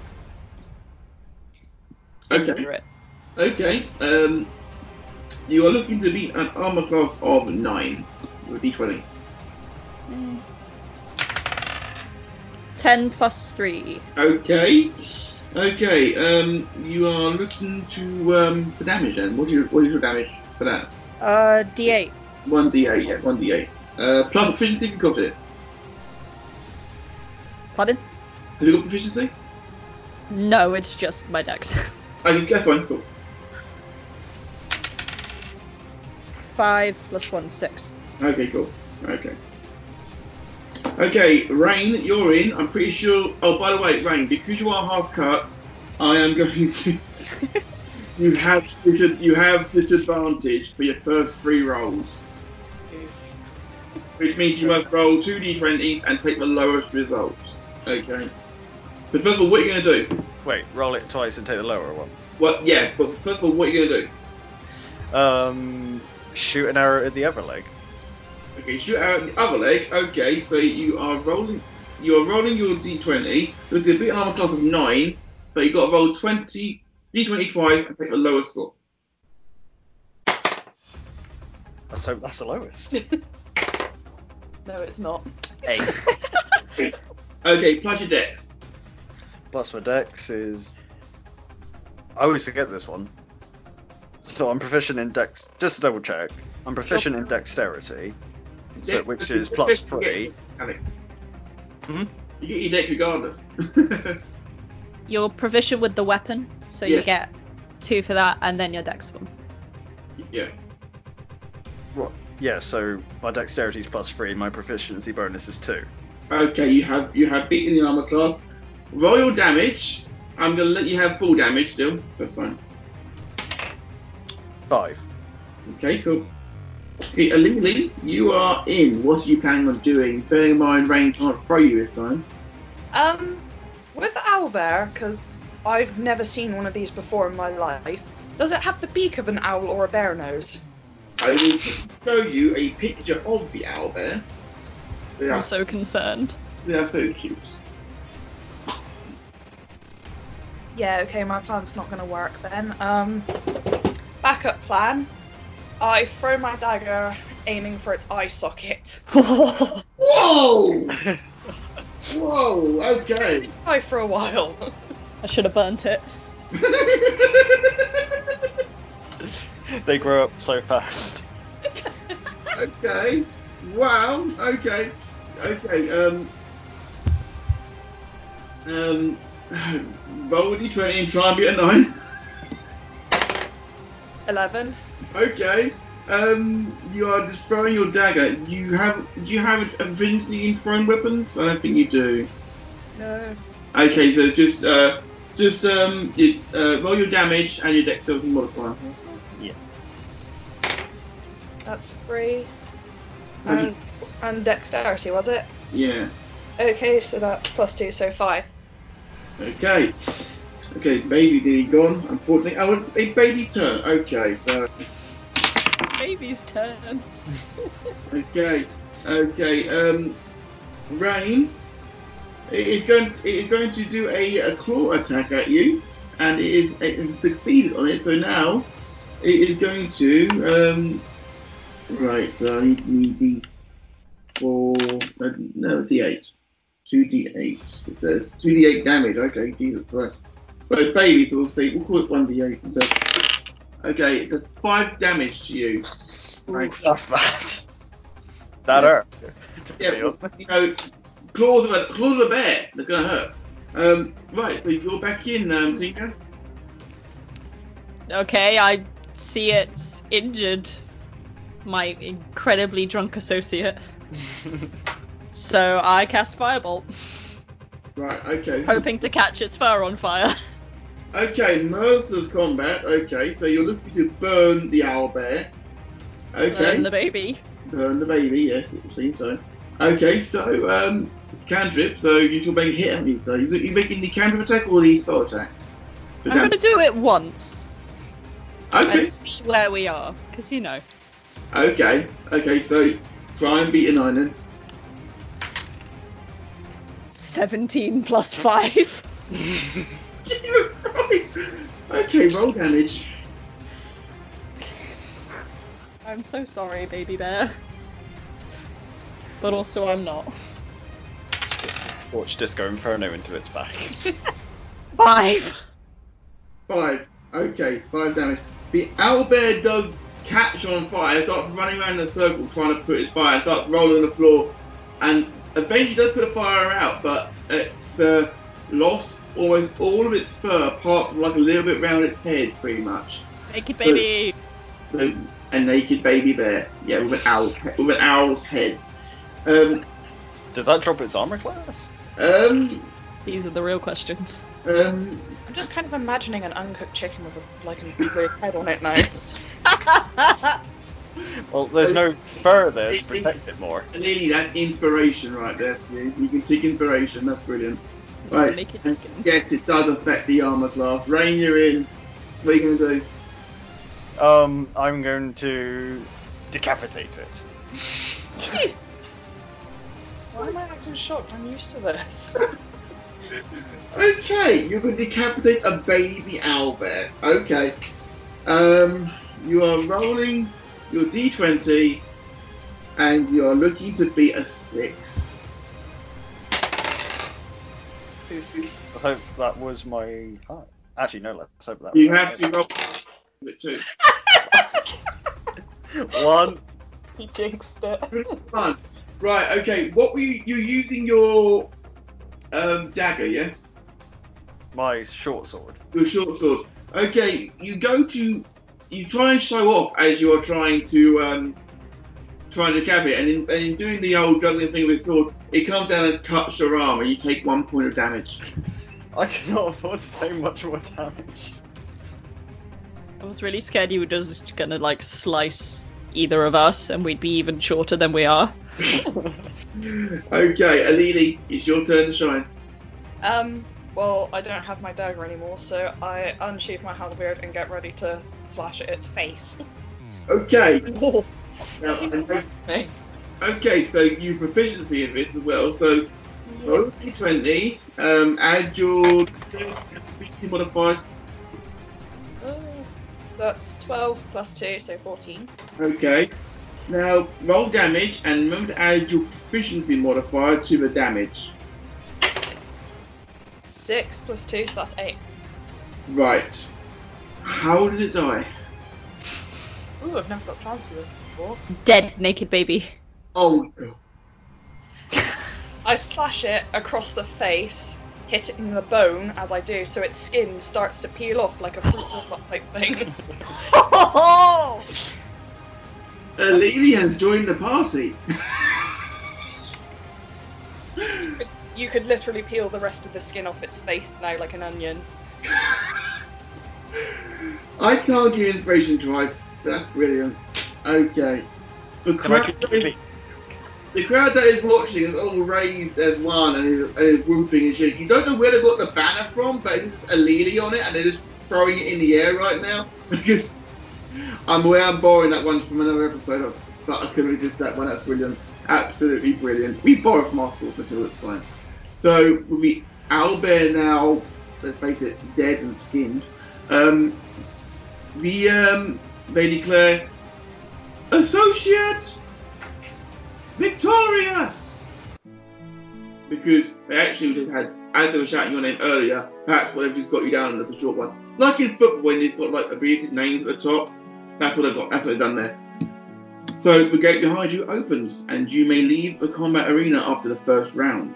injure
Okay.
it.
Okay. You are looking to beat an armor class of 9 with D20.
10 plus 3.
Okay. Okay. You are looking to for damage then. What is your damage for that?
D8.
1d8. Yeah, 1d8. Plus proficiency if you got it.
Pardon?
Have you got proficiency?
No, it's just my dex.
Okay, that's fine. Cool.
5 plus 1, 6.
Okay, cool. Okay. Okay, Rain, you're in. I'm pretty sure. Oh, by the way, Rain, because you are half cut, I am going to. you have disadvantage for your first 3 rolls, which means you must roll 2d20s and take the lowest result. Okay. So first of all, what are you going to do?
Wait, roll it twice and take the lower one.
What? Yeah, but first of all, what are you going to do?
Shoot an arrow at the other leg.
Okay, shoot out the other leg. Okay, so you are rolling your d20. So it's a bit armor class of 9, but you've got to roll d20 twice and take the lowest score.
Let's hope that's the lowest.
No, it's not.
8.
Okay, plus your dex.
Plus my dex is... I always forget this one. So I'm proficient in dex... Just to double check. I'm proficient in dexterity, so, which is plus 3.
Alex.
Hmm?
You get your dex regardless.
You're proficient with the weapon, so
Yeah.
you get 2 for that, and then your dex 1.
Yeah.
What? Yeah, so my dexterity is plus 3, my proficiency bonus is 2.
Okay, you have beaten the armor class. Roll your damage. I'm gonna let you have full damage still. That's fine.
5.
Okay, cool. Okay, Lily, you are in. What are you planning on doing? Bearing in mind, Rain can't throw you this time.
With owlbear, because I've never seen one of these before in my life, does it have the beak of an owl or a bear nose?
I will show you a picture of the owlbear. They
I'm
are
so concerned.
so cute.
Yeah, okay, my plan's not gonna work then. Backup plan. I throw my dagger, aiming for its eye socket.
Whoa! Whoa! Okay.
It's die for a while.
I should have burnt it.
They grow up so fast.
Okay. Wow. Okay. Okay. Roll d20 and try and be a 9.
11.
Okay. You are just throwing your dagger. Do you have affinity in thrown weapons? I don't think you do.
No.
Okay, so just roll your damage and your dexterity modifier.
Yeah.
That's 3. And dexterity, was it?
Yeah.
Okay, so that's plus 2, so 5.
Okay. Okay, baby nearly gone, unfortunately. Oh, it's a baby's turn. Okay, so
It's baby's turn.
okay. Rain. It is going to do a claw attack at you, and it has succeeded on it. So now it is going to right. So I need the 4. No, D8. 2d8. It says 2d8 damage. Okay, Jesus Christ. But it's baby, so we'll call it 1d8. Okay, that's 5 damage to you. Right.
That's bad. That hurt.
Yeah, so claws of a bear. That's gonna hurt. Right, so you're back in, Tinker.
Okay, I see it's injured my incredibly drunk associate. So I cast Firebolt,
Right, okay.
hoping to catch its fur on fire.
Okay, Mercer's combat. Okay, so you're looking to burn the owlbear. Okay.
Burn the baby.
Burn the baby, yes, it seems so. Okay, so, cantrip, so you're still making hit at me, so you're making the cantrip attack or the spell attack?
I'm going to do it once
Okay.
and see where we are, because you know.
Okay, so try and beat a 9 then.
17 plus 5.
Okay, roll damage.
I'm so sorry, baby bear. But also I'm not.
Scorch Disco Inferno into its back.
5.
5. Okay, 5 damage. The owlbear does catch on fire, starts running around in a circle trying to put its fire, starts rolling on the floor, and eventually does put a fire out, but it's lost almost all of its fur, apart from like a little bit around its head, pretty much.
Naked baby.
So, a naked baby bear, yeah, with an owl's head.
Does that drop its armor class?
These are the real questions.
I'm just kind of imagining an uncooked chicken with a weird head on it now.
Well, there's no fur there to protect it more.
Nearly that inspiration right there. You can take inspiration, that's brilliant. Right,
Naked
and
chicken.
yes, it does affect the armor class. Rain, you're in. What are you going to do?
I'm going to decapitate it.
Jeez.
Why am I acting shocked? I'm used to this.
Okay, you can decapitate a baby owlbear. Okay. You are rolling your D20, and you're looking to beat a 6.
I hope that was my heart. Actually, no, let's hope that
You
was
have to roll it too.
1.
He jinxed it.
Fun. Right, okay. What were you're using your dagger, yeah?
My short sword.
Your short sword. Okay, you try and show off as you are trying to cap it, and in doing the old juggling thing with sword, it comes down and cuts your arm, and you take 1 point of damage.
I cannot afford to take much more damage.
I was really scared you were just gonna like slice either of us and we'd be even shorter than we are.
Okay, Alili, it's your turn to shine.
Well, I don't have my dagger anymore, so I unsheath my halberd and get ready to slash at its face.
Okay.
Oh,
Now,
that seems good to me.
okay, so you proficiency in this as well. So roll d20, add your modifier.
That's 12 plus 2, so 14.
Okay. Now roll damage and remember to add your proficiency modifier to the damage.
6 plus 2, so that's 8.
Right. How did it die?
Ooh, I've never got plans for this before.
Dead naked baby.
Oh.
I slash it across the face, hit it in the bone as I do, so its skin starts to peel off like a fruit roll-up type thing.
Alili has joined the party.
You could literally peel the rest of the skin off its face now like an onion.
I can't give inspiration twice. That's brilliant. Okay. The crowd that is watching is all raised as one and is whooping and shit. You don't know where they got the banner from, but it's just Alili on it and they're just throwing it in the air right now. Because I'm aware I'm borrowing that one from another episode, but I couldn't resist that one. That's brilliant. Absolutely brilliant. We borrow from our source until it's fine. So, with the owlbear now, let's face it, dead and skinned, they declare, Associate victorious! Because they actually just had, as they were shouting your name earlier, perhaps what they've just got you down as a short one. Like in football when they've got like abbreviated names at the top, that's what they've got, that's what they've done there. So the gate behind you opens and you may leave the combat arena after the first round.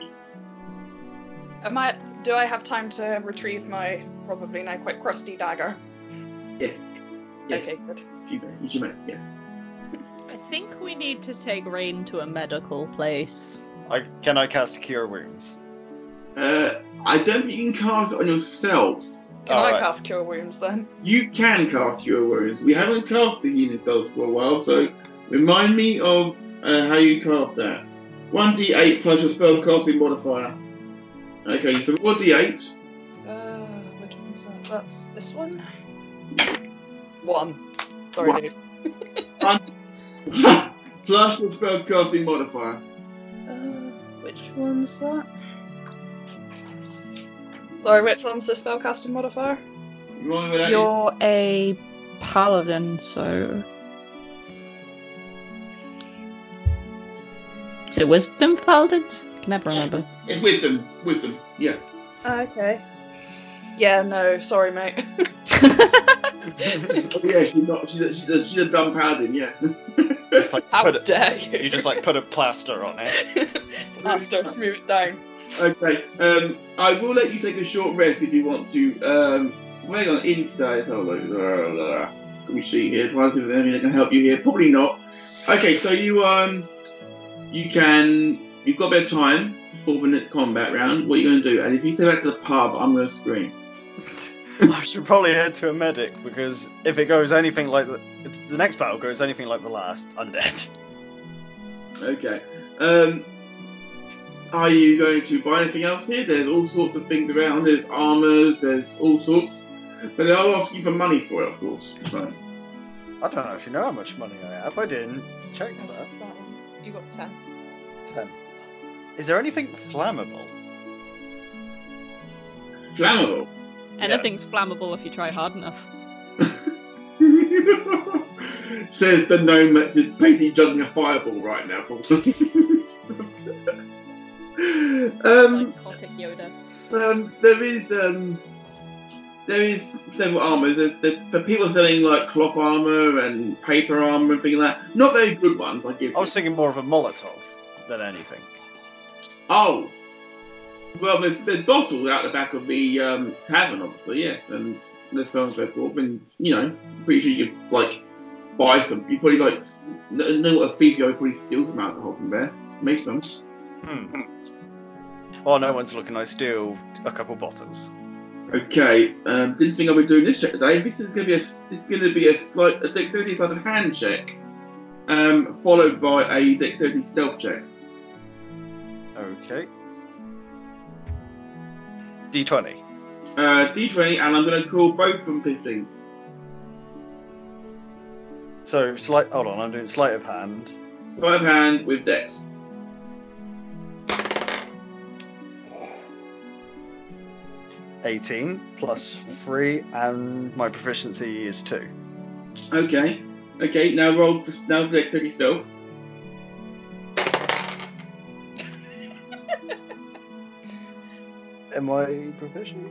Do I have time to retrieve my probably now quite crusty dagger?
Yes.
Okay, good.
You may, yes.
I think we need to take Rain to a medical place.
Can I cast Cure Wounds?
I don't think you can cast it on yourself.
Can I
Alright.
cast Cure Wounds then?
You can cast your wounds. We haven't cast the healing spells for a while, so remind me of how you cast that. 1d8 plus your spell casting modifier. Okay, so roll d8.
Which one's that? That's this one? 1. Sorry,
One.
dude.
Plus your spell casting modifier.
Which one's that? Sorry, which one's the spellcasting modifier?
Wrong with that.
You're a paladin, so... Is it wisdom for paladins? I can never remember.
It's wisdom, yeah.
Okay. Yeah, no, sorry, mate.
Oh yeah, she's a dumb paladin, yeah.
Just, like,
How
put it-
dare you?
You just like put a plaster on it.
Master, smooth it down.
Okay, I will let you take a short rest if you want to. Hang on, instead, hold on. Let me see here. Try to see if there's anything that can help you here. Probably not. Okay, so you've got a bit of time for the next combat round. What are you going to do? And if you stay back to the pub, I'm going to scream.
I should probably head to a medic because if it goes anything like if the next battle goes anything like the last, I'm dead.
Okay. Are you going to buy anything else here? There's all sorts of things around. There's armors. There's all sorts. But they'll ask you for money for it, of course. So.
I don't actually know how much money I have. I didn't check
That's
that.
that one. You got 10.
10. Is there anything flammable?
Anything's flammable if you try hard enough.
Says the gnome that's just basically juggling a fireball right now.
Psychotic Yoda.
There is several armor. The people selling like cloth armor and paper armor and things like that. Not very good ones, I give.
I was thinking more of a Molotov than anything.
Oh, well, there's bottles out the back of the tavern, obviously, yes, and there's so on and so forth. And pretty sure you like buy some. You probably like know what a thief you probably steal some alcohol from there. Make some.
Well, no one's looking. I steal a couple bottles.
Okay, didn't think I would do this check today. This is going to be a slight dexterity side of hand check, followed by a dexterity stealth check.
Okay. D20.
D20, and I'm going to call both from 15s.
So hold on, I'm doing sleight of hand.
Sleight of hand with dex.
$18 plus 3, and my proficiency is 2.
Okay. Now roll for dexterity stealth.
Am I proficient?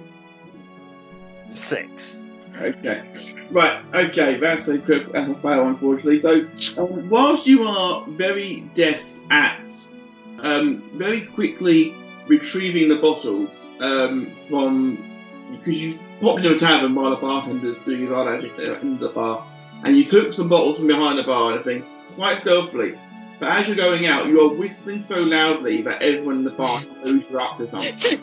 6.
Okay. Right. Okay. That's a fail, unfortunately. So, whilst you are very deft at very quickly retrieving the bottles because you popped into a tavern while the bartender's doing his eyelashes in the bar, and you took some bottles from behind the bar and everything, quite stealthily. But as you're going out, you are whistling so loudly that everyone in the bar knows you're up to something.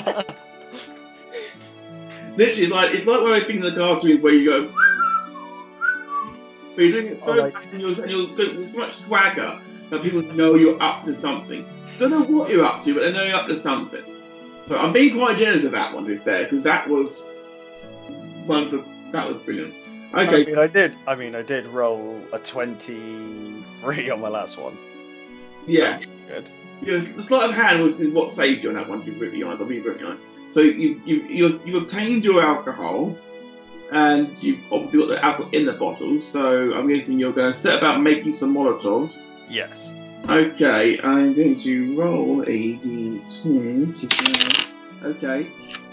Literally, it's like one of those things in the cartoons where you go, but you're doing it so fast and you're with so much swagger that people know you're up to something. Don't know what you're up to, but they know you're up to something. So I'm being quite generous of that one, to be fair, because that was brilliant. Okay.
I did roll a 23 on my last one.
Yeah.
Sounds good.
Yeah, the sleight of hand is what saved you on that one, to be really honest. I'll be really honest. So you've obtained your alcohol, and you've obviously got the alcohol in the bottle. So I'm guessing you're going to set about making some Molotovs.
Yes.
Okay, I'm going to roll a d2. Okay.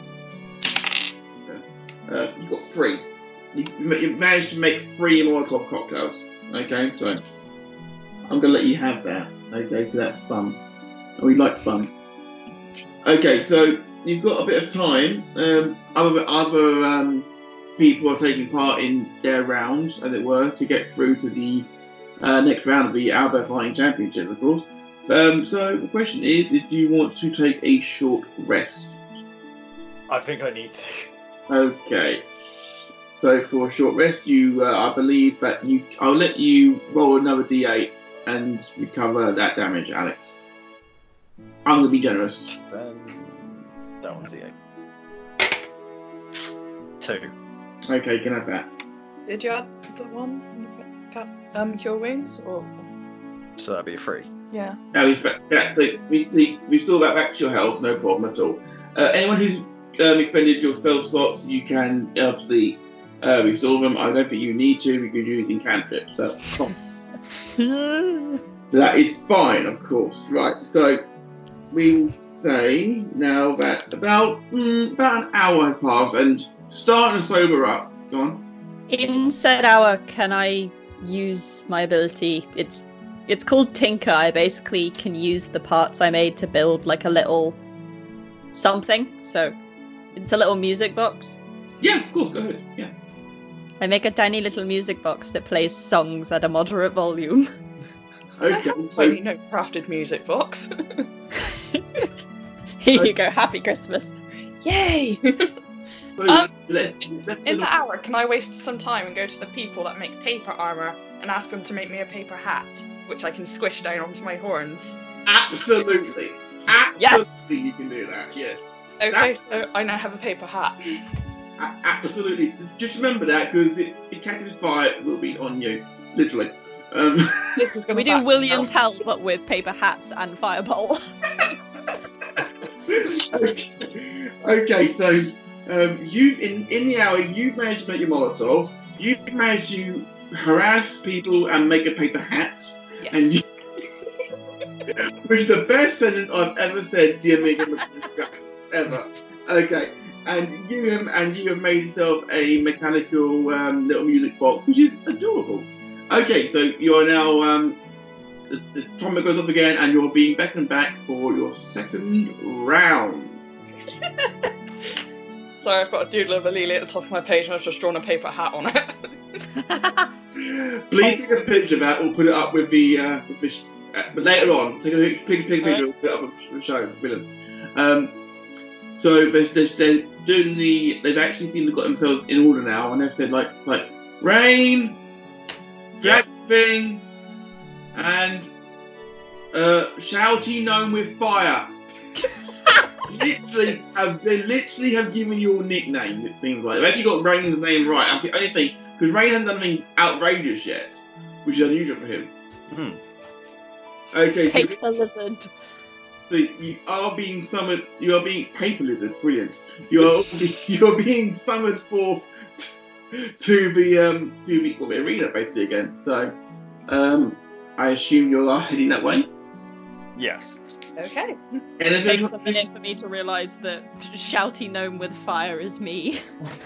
You've got 3. You've managed to make 3 Molotov cocktails. Okay, so I'm going to let you have that. Okay, so that's fun. We like fun. Okay, so you've got a bit of time. Other people are taking part in their rounds, as it were, to get through to the next round of the Owlbear Fighting Championship, of course. So the question is, do you want to take a short rest?
I think I need to.
Okay. So for a short rest, I believe that I'll let you roll another d8 and recover that damage, Alex. I'm going to be generous.
That one's the 8. 2.
Okay, you can have that.
Did you add the one from the Cure Wounds, or?
So that'd be a 3.
Yeah.
Now we still back to your health, no problem at all. Anyone who's expended your spell slots, you can obviously restore them. I don't think you need to because you're using cantrips. So that is fine, of course. Right. So we will say now that about an hour has passed and starting to sober up. Go on.
In said hour, can I use my ability? It's called Tinker. I basically can use the parts I made to build like a little something. So it's a little music box.
Yeah, of course. Go ahead. Yeah.
I make a tiny little music box that plays songs at a moderate volume.
Okay.
Tiny no crafted music box.
Here you go. Happy Christmas.
Yay!
So,
In the hour, can I waste some time and go to the people that make paper armor and ask them to make me a paper hat, which I can squish down onto my horns?
Absolutely.
Yes.
You can do that. Yes.
Okay, so I now have a paper hat.
Absolutely. Just remember that because it catches fire, it will be on you, literally.
This is gonna
We do William Tell, but with paper hats and fireball.
Okay, so you in the hour you've managed to make your Molotovs. You've managed to harass people and make a paper hat.
Yes.
And you, which is the best sentence I've ever said, dear Megan, ever. Okay, and you have made yourself a mechanical little music box, which is adorable. Okay, so you are now the timer goes up again, and you're being beckoned back for your second round.
Sorry, I've got a doodle of a lily at the top of my page, and I've just drawn a paper hat on it.
Please take a picture of that, or put it up with the but later on, take a picture,
Alright.
put it up with the show. Brilliant. So they're doing they've actually seemed to got themselves in order now, and they've said like rain,
Yep.
thing, and shouty gnome with fire. They literally have given you a nickname. It seems like they've actually got Rain's name right. I think only thing because Rain hasn't done anything outrageous yet, which is unusual for him. Okay, so
Paper lizard.
So you are being summoned. You are being paper lizard. Brilliant. You are being summoned forth to the arena basically again. So, I assume you are heading that way.
Yes.
Okay.
And
It takes a minute for me to realise that shouty gnome with fire is me.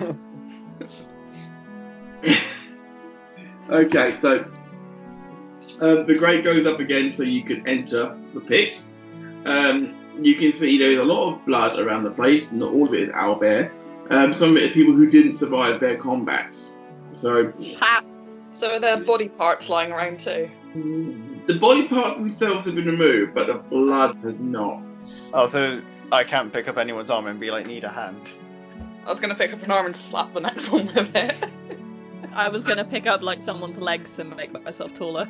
Okay, so the grate goes up again, so you can enter the pit. You can see there is a lot of blood around the place. Not all of it is owlbear. Some of it is people who didn't survive their combats. So
Ha!
So are there body parts lying around too?
the body parts themselves have been removed, but the blood has not.
Oh, so I can't pick up anyone's arm and be like, need a hand.
I was going to pick up an arm and slap the next one with it.
I was gonna pick up like someone's legs and make myself taller.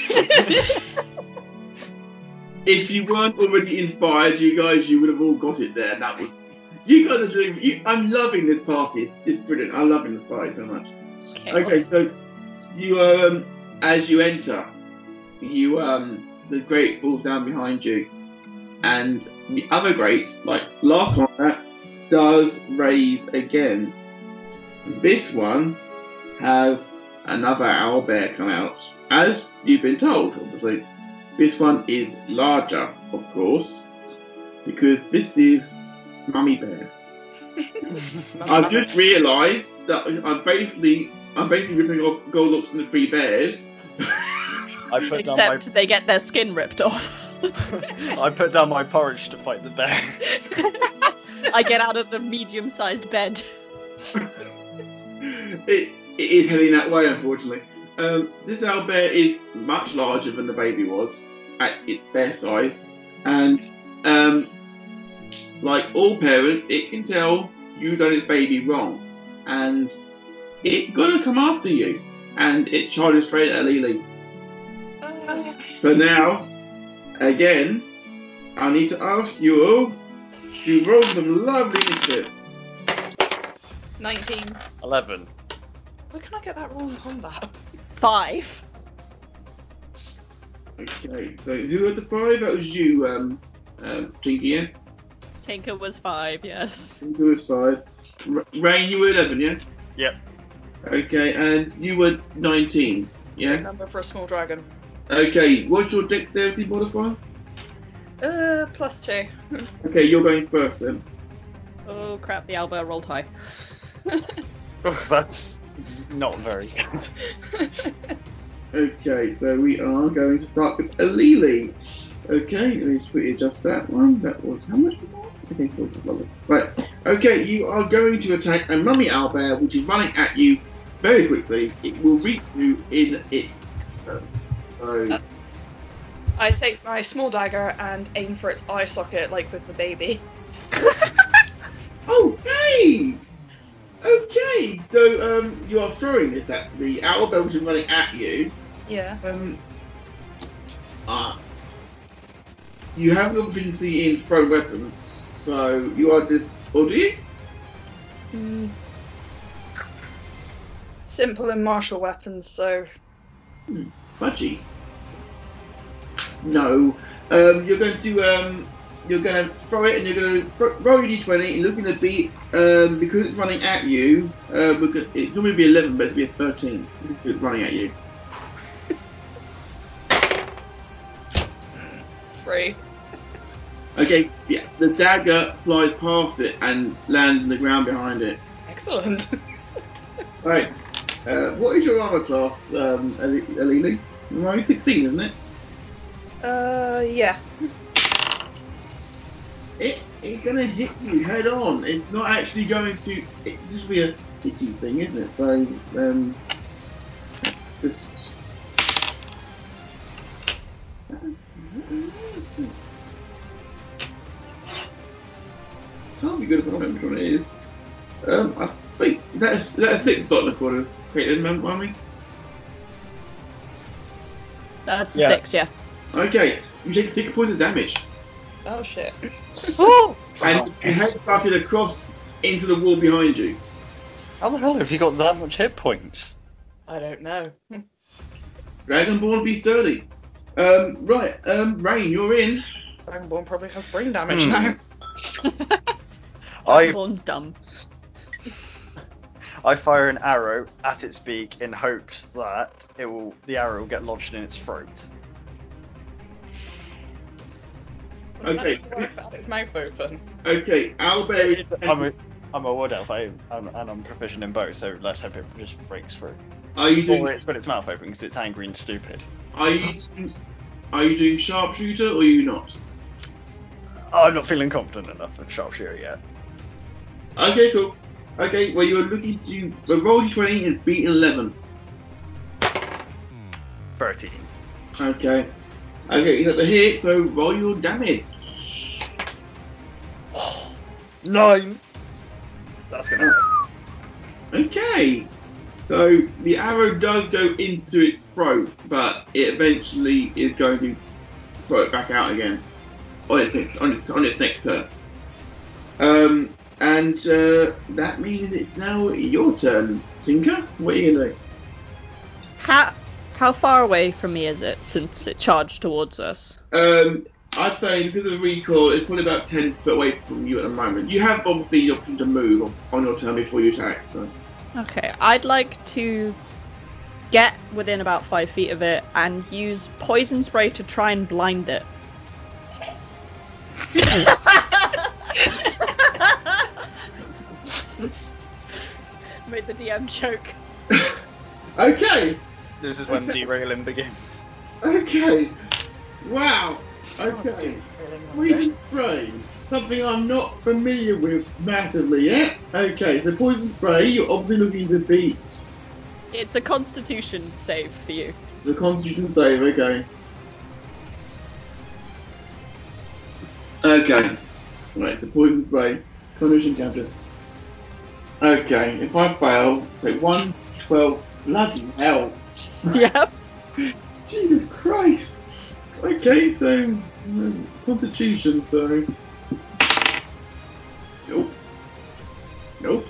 If you weren't already inspired, you would have all got it there. That was you guys are doing. I'm loving this party. It's brilliant. I'm loving this party so much. Okay, so you as you enter, the grate falls down behind you, and the other grate, like last combat, does raise again. This one has another owlbear come out, as you've been told. Obviously, this one is larger, of course, because this is Mummy Bear. I've just realised that I'm basically ripping off Goldilocks and the Three Bears.
I put down
Except they get their skin ripped off.
I put down my porridge to fight the bear.
I get out of the medium-sized bed.
It is heading that way, unfortunately. This owlbear is much larger than the baby was at its bear size, and like all parents, it can tell you done its baby wrong, and it's gonna come after you, and it charges straight at Lily. So now, again, I need to ask you all to roll some lovely initiative.
19.
11.
Where can I get that roll in combat?
5.
Okay, so who had the 5? That was you, Tinky, yeah?
Tinker was 5, yes.
Tinky was 5. Rain, you were 11, yeah?
Yep.
Okay, and you were 19,
Big
yeah?
number for a small dragon.
Okay, what's your dexterity modifier?
+2.
Okay, you're going first then.
Oh crap, the owlbear rolled high.
Oh, that's not very good.
Okay, so we are going to start with Alili. Okay, let me just quickly adjust that one. That was how much more? Okay, cool, lovely. Right, okay, you are going to attack a mummy owlbear which is running at you very quickly. It will reach you in its turn. So,
I take my small dagger and aim for its eye socket, like with the baby.
okay! Okay, so you are throwing this at the owlbear which is running at you.
Yeah.
You have an opportunity in throw weapons, so you are just. Or do you?
Simple and martial weapons, so.
Fudgy. No. You're going to you're going to throw it, and you're going to roll your d20, and looking to beat, because it's running at you, it's normally be 11, but it'll be a 13, because it's running at you.
3.
Okay, yeah, the dagger flies past it and lands on the ground behind it.
Excellent.
Right, what is your armor class, Alili? You're only 16, isn't it?
Yeah.
It's going to hit you head on. It's not actually going to. It's just be a hitty thing, isn't it? So, just. Can't be good if I remember which one it is. I think that's a 6 dot in the corner. Caitlin, remember me?
That's
Yeah.
6, yeah.
Okay, you take 6 points of damage.
Oh shit.
Oh!
And your head started across into the wall behind you.
How the hell have you got that much hit points?
I don't know.
Dragonborn be sturdy. Right, Rain, you're in.
Dragonborn probably has brain damage now.
Dragonborn's dumb.
I fire an arrow at its beak in hopes that the arrow will get lodged in its throat.
Okay.
Its mouth open.
Okay, Owlbear is.
I'm a wood elf, and I'm proficient in both, so let's hope it just breaks through.
Are you doing?
Or it's got its mouth open because it's angry and stupid.
Are you doing sharpshooter or are you not?
I'm not feeling confident enough with sharpshooter yet.
Okay, cool. Okay, well you're looking to roll d20 and beat 11.
13.
Okay. Okay, you got the hit, so roll your damage.
9! That's gonna hurt.
Okay. So the arrow does go into its throat, but it eventually is going to throw it back out again on its next turn. And that means it's now your turn, Tinker. What are you gonna do?
How far away from me is it since it charged towards us?
I'd say because of the recoil, it's probably about 10 foot away from you at the moment. You have obviously the option to move on your turn before you attack. So.
Okay, I'd like to get within about 5 feet of it and use poison spray to try and blind it. Made the DM choke.
Okay.
This is when derailing begins.
Okay. Wow. Okay. Poison spray. Something I'm not familiar with massively yet. Okay, so poison spray, you're obviously looking to beat
It's a constitution save for you.
the constitution save, okay. Okay. Right, the poison spray. Condition counter. Okay, if I fail, so 1, 12, bloody hell.
Yep.
Jesus Christ. Okay, so constitution, so nope. Nope.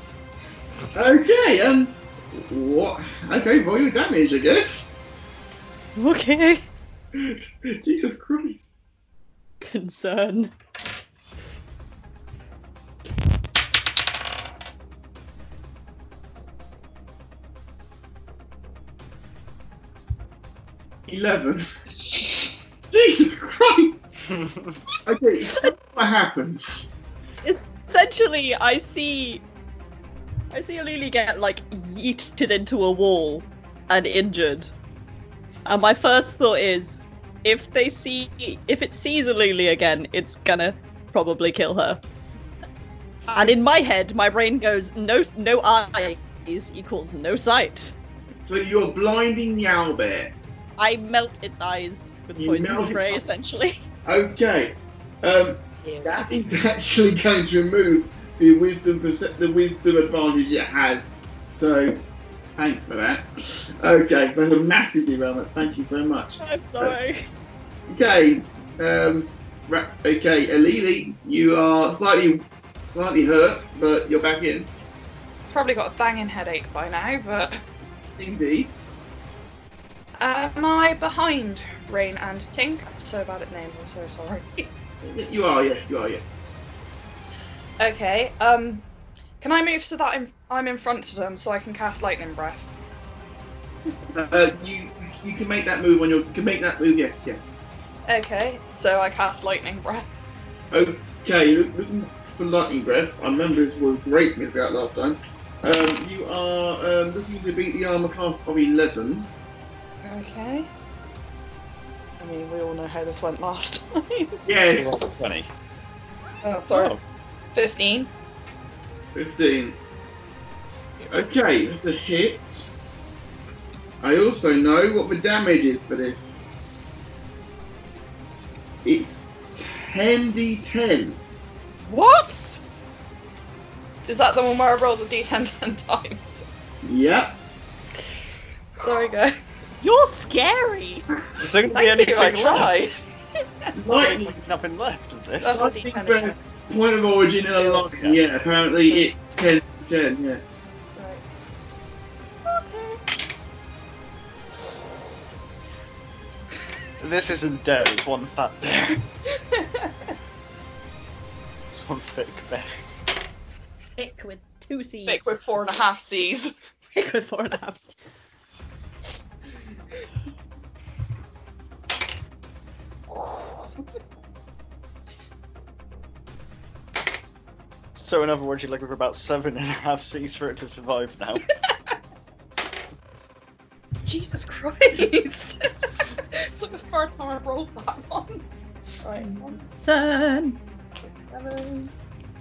Okay, what? Okay, roll your damage, I guess.
Okay.
Jesus Christ.
Concern.
$11. Jesus Christ. Okay, what happens?
Essentially, I see Alili get like yeeted into a wall and injured. And my first thought is, if it sees Alili again, it's gonna probably kill her. And in my head, my brain goes, no eyes equals no sight.
So you're blinding the owlbear.
I melt its eyes with
You
poison
melt
spray,
it?
essentially.
Okay. That is actually going to remove the wisdom advantage it has. So, thanks for that. Okay, that's a massive derailment. Thank you so much.
I'm sorry.
Okay. Okay, Alili, you are slightly hurt, but you're back in.
Probably got a banging headache by now, but
Indeed.
am I behind Rain and Tink? so bad at names. I'm so sorry.
You are, yes.
Okay. Can I move so that I'm in front of them so I can cast lightning breath?
You can make that move on your. You can make that move. Yes.
Okay. So I cast lightning breath.
Okay. Looking for lightning breath. I remember this was great when we got last time. You are looking to beat the armor class of 11.
Okay. I mean, we all know how this went last time.
Yes.
20.
Oh, sorry.
Oh.
15.
15. Okay, that's a hit. I also know what the damage is for this. It's 10d10.
What? Is that the one where I roll the d10 10 times?
Yep.
Sorry, guys.
You're scary.
Is there going to be
Thank
anything
you, I tried.
left?
Lightning
Like nothing left of this.
That's a
lightning
d10
breath,
again.
point of origin in a line. Yeah, apparently it's 10d10, yeah.
Right.
This isn't dead, it's one fat bear. It's one thick bear.
Thick with 2 C's.
Thick with 4.5 C's.
Thick with 4.5.
So in other words, you're looking for about 7.5 C's for it to survive now.
Jesus Christ! It's like the third time I've rolled that one. Right,
7.
7,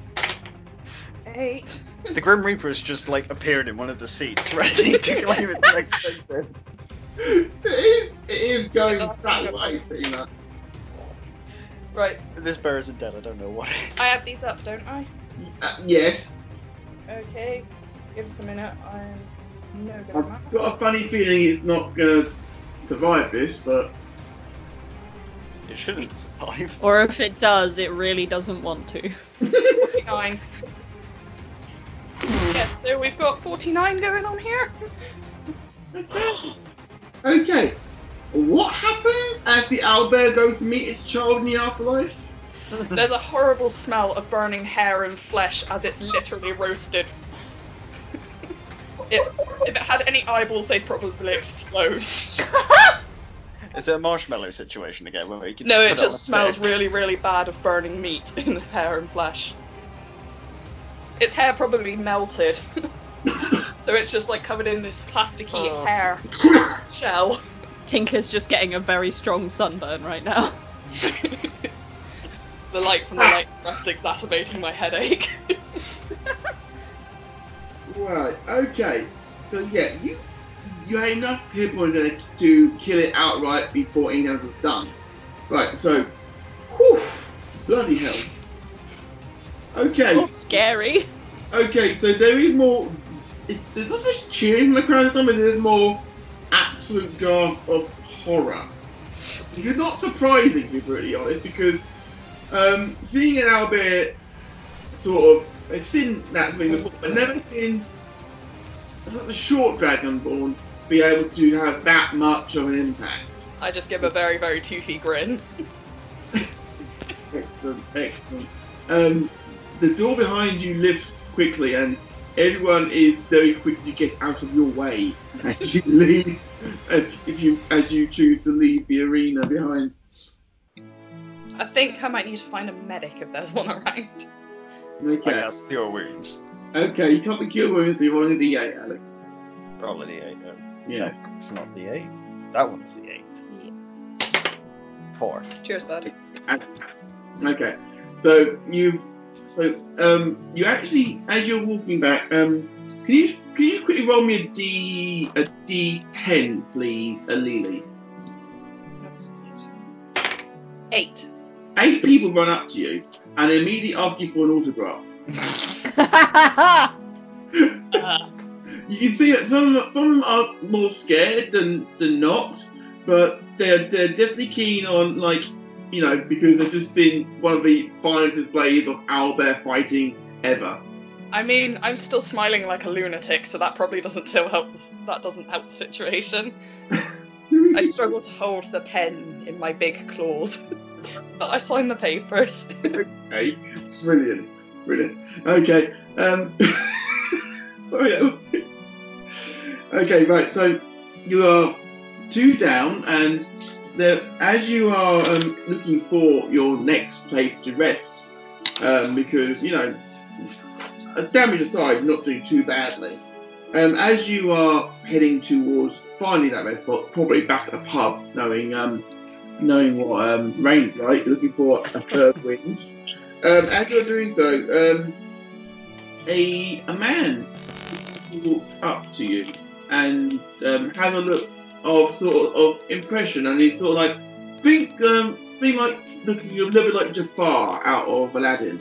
8.
The Grim Reaper's just like appeared in one of the seats, ready to claim its next victim.
It is going that way, pretty much.
Right,
This bear isn't dead, I don't know what it is.
I add these up, don't I?
Yes.
Okay, give us a minute. I'm no good at
I've
math.
got a funny feeling it's not going to survive this, but...
It shouldn't survive.
Or if it does, it really doesn't want to.
49. Yeah, so we've got 49 going on here.
Okay. What happens as the owlbear goes to meet its child in the afterlife?
There's a horrible smell of burning hair and flesh as it's literally roasted. If it had any eyeballs, they'd probably explode.
Is it a marshmallow situation again where you can
No,
put
it
on a
just smells
stick?
really, really bad of burning meat in the hair and flesh. Its hair probably melted. So it's just like covered in this plasticky hair shell.
Tinker's just getting a very strong sunburn right now.
The light from the light rest exacerbating my headache.
Right, okay. So yeah, you had enough hit points there to kill it outright before anything else was done. Right, so... Whew, bloody hell. Okay.
Oh, scary.
Okay, so there is more. There's not much cheering from the crowd this time, but there's more absolute gasp of horror. Which is not surprising, to be brutally honest, because seeing an owlbear sort of. I've seen that thing before, but never seen a short dragonborn be able to have that much of an impact.
I just give a very, very toothy grin.
Excellent, excellent. The door behind you lifts quickly, and everyone is very quick to get out of your way as you leave. As you choose to leave the arena behind.
I think I might need to find a medic if there's one around.
Okay.
I guess pure wounds.
Okay, you can't be cure wounds, so you're rolling the D8, Alex.
Roll a D8.
Yeah.
No, it's not the 8. That one's the 8. 4.
Cheers, buddy.
Okay. So you actually, as you're walking back, can you quickly roll me a D10, please, Lily?
That's 8.
8 people run up to you and immediately ask you for an autograph. You can see that some of them are more scared than not, but they're definitely keen on, like, you know, because they've just seen one of the finest displays of owlbear fighting ever.
I mean, I'm still smiling like a lunatic, so that probably doesn't help the situation. I struggle to hold the pen in my big claws. But I sign the papers.
Okay, brilliant. Okay, okay, right. So you are 2 down, and as you are looking for your next place to rest, because damage aside, not doing too badly. As you are heading towards finding that rest spot, probably back at the pub, knowing what rain's like, looking for a third wind. As you're doing so, a man walks up to you and has a look of sort of impression, and he's sort of like think like looking a little bit like Jafar out of Aladdin.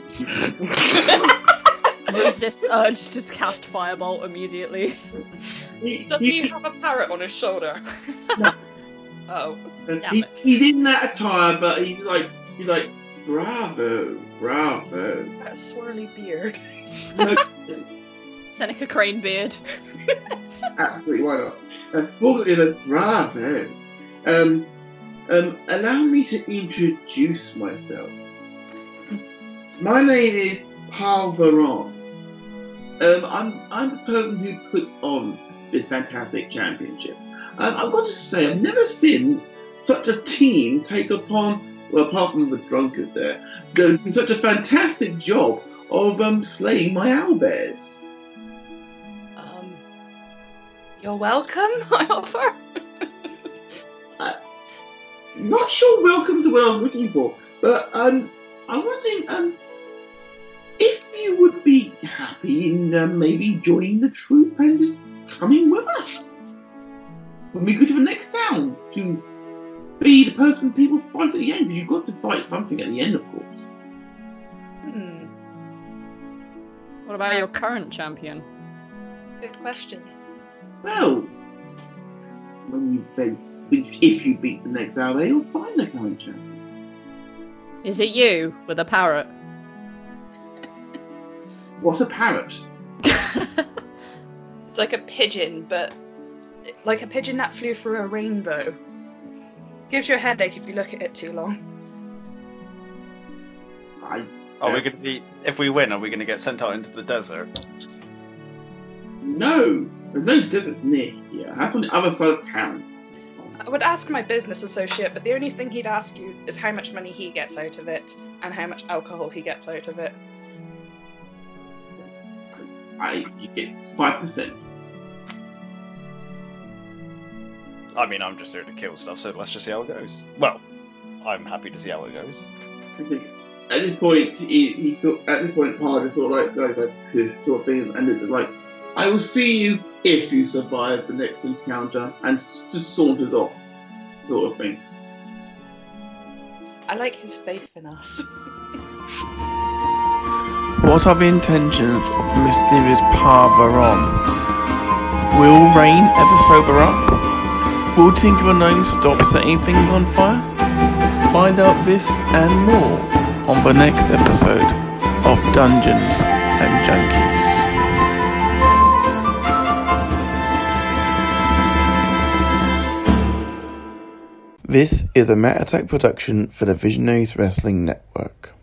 Resist urge to cast Firebolt immediately.
Does he have a parrot on his shoulder?
No.
Oh.
He's in that attire, but he's like bravo.
That swirly beard.
No,
Seneca Crane beard.
absolutely, why not? Fortunately, that's bravo. Allow me to introduce myself. My name is Paul Veron. I'm the person who puts on this fantastic championship. I've got to say, I've never seen such a team take upon, well, apart from the drunkard there, doing such a fantastic job of slaying my owlbears.
You're welcome, I offer.
Not sure welcome to what I was looking for, but I'm wondering if you would be happy in maybe joining the troop and just coming with us when we go to the next town to be the person people fight at the end, because you've got to fight something at the end, of course.
What about your current champion?
Good question.
Well, if you beat the next hour, you'll find the current champion.
Is it you with a parrot?
What a parrot!
It's like a pigeon, but like a pigeon that flew through a rainbow. Gives you a headache if you look at it too long.
Are we going to be? If we win, are we going to get sent out into the desert?
No, there's no desert near here. That's on the other side of town.
I would ask my business associate, but the only thing he'd ask you is how much money he gets out of it and how much alcohol he gets out of it.
You get 5%.
I mean, I'm just here to kill stuff, so let's just see how it goes. Well, I'm happy to see how it goes.
At this point, Parr just sort of like goes like sort of thing, and it's like, I will see you if you survive the next encounter, and just saunters off, sort of thing.
I like his faith in us.
What are the intentions of the mysterious Paul Veron? Will Rain ever sober up? Will Tinker the Gnome stop setting things on fire? Find out this and more on the next episode of Dungeons and Junkies. This is a Matt Attack production for the Visionaries Wrestling Network.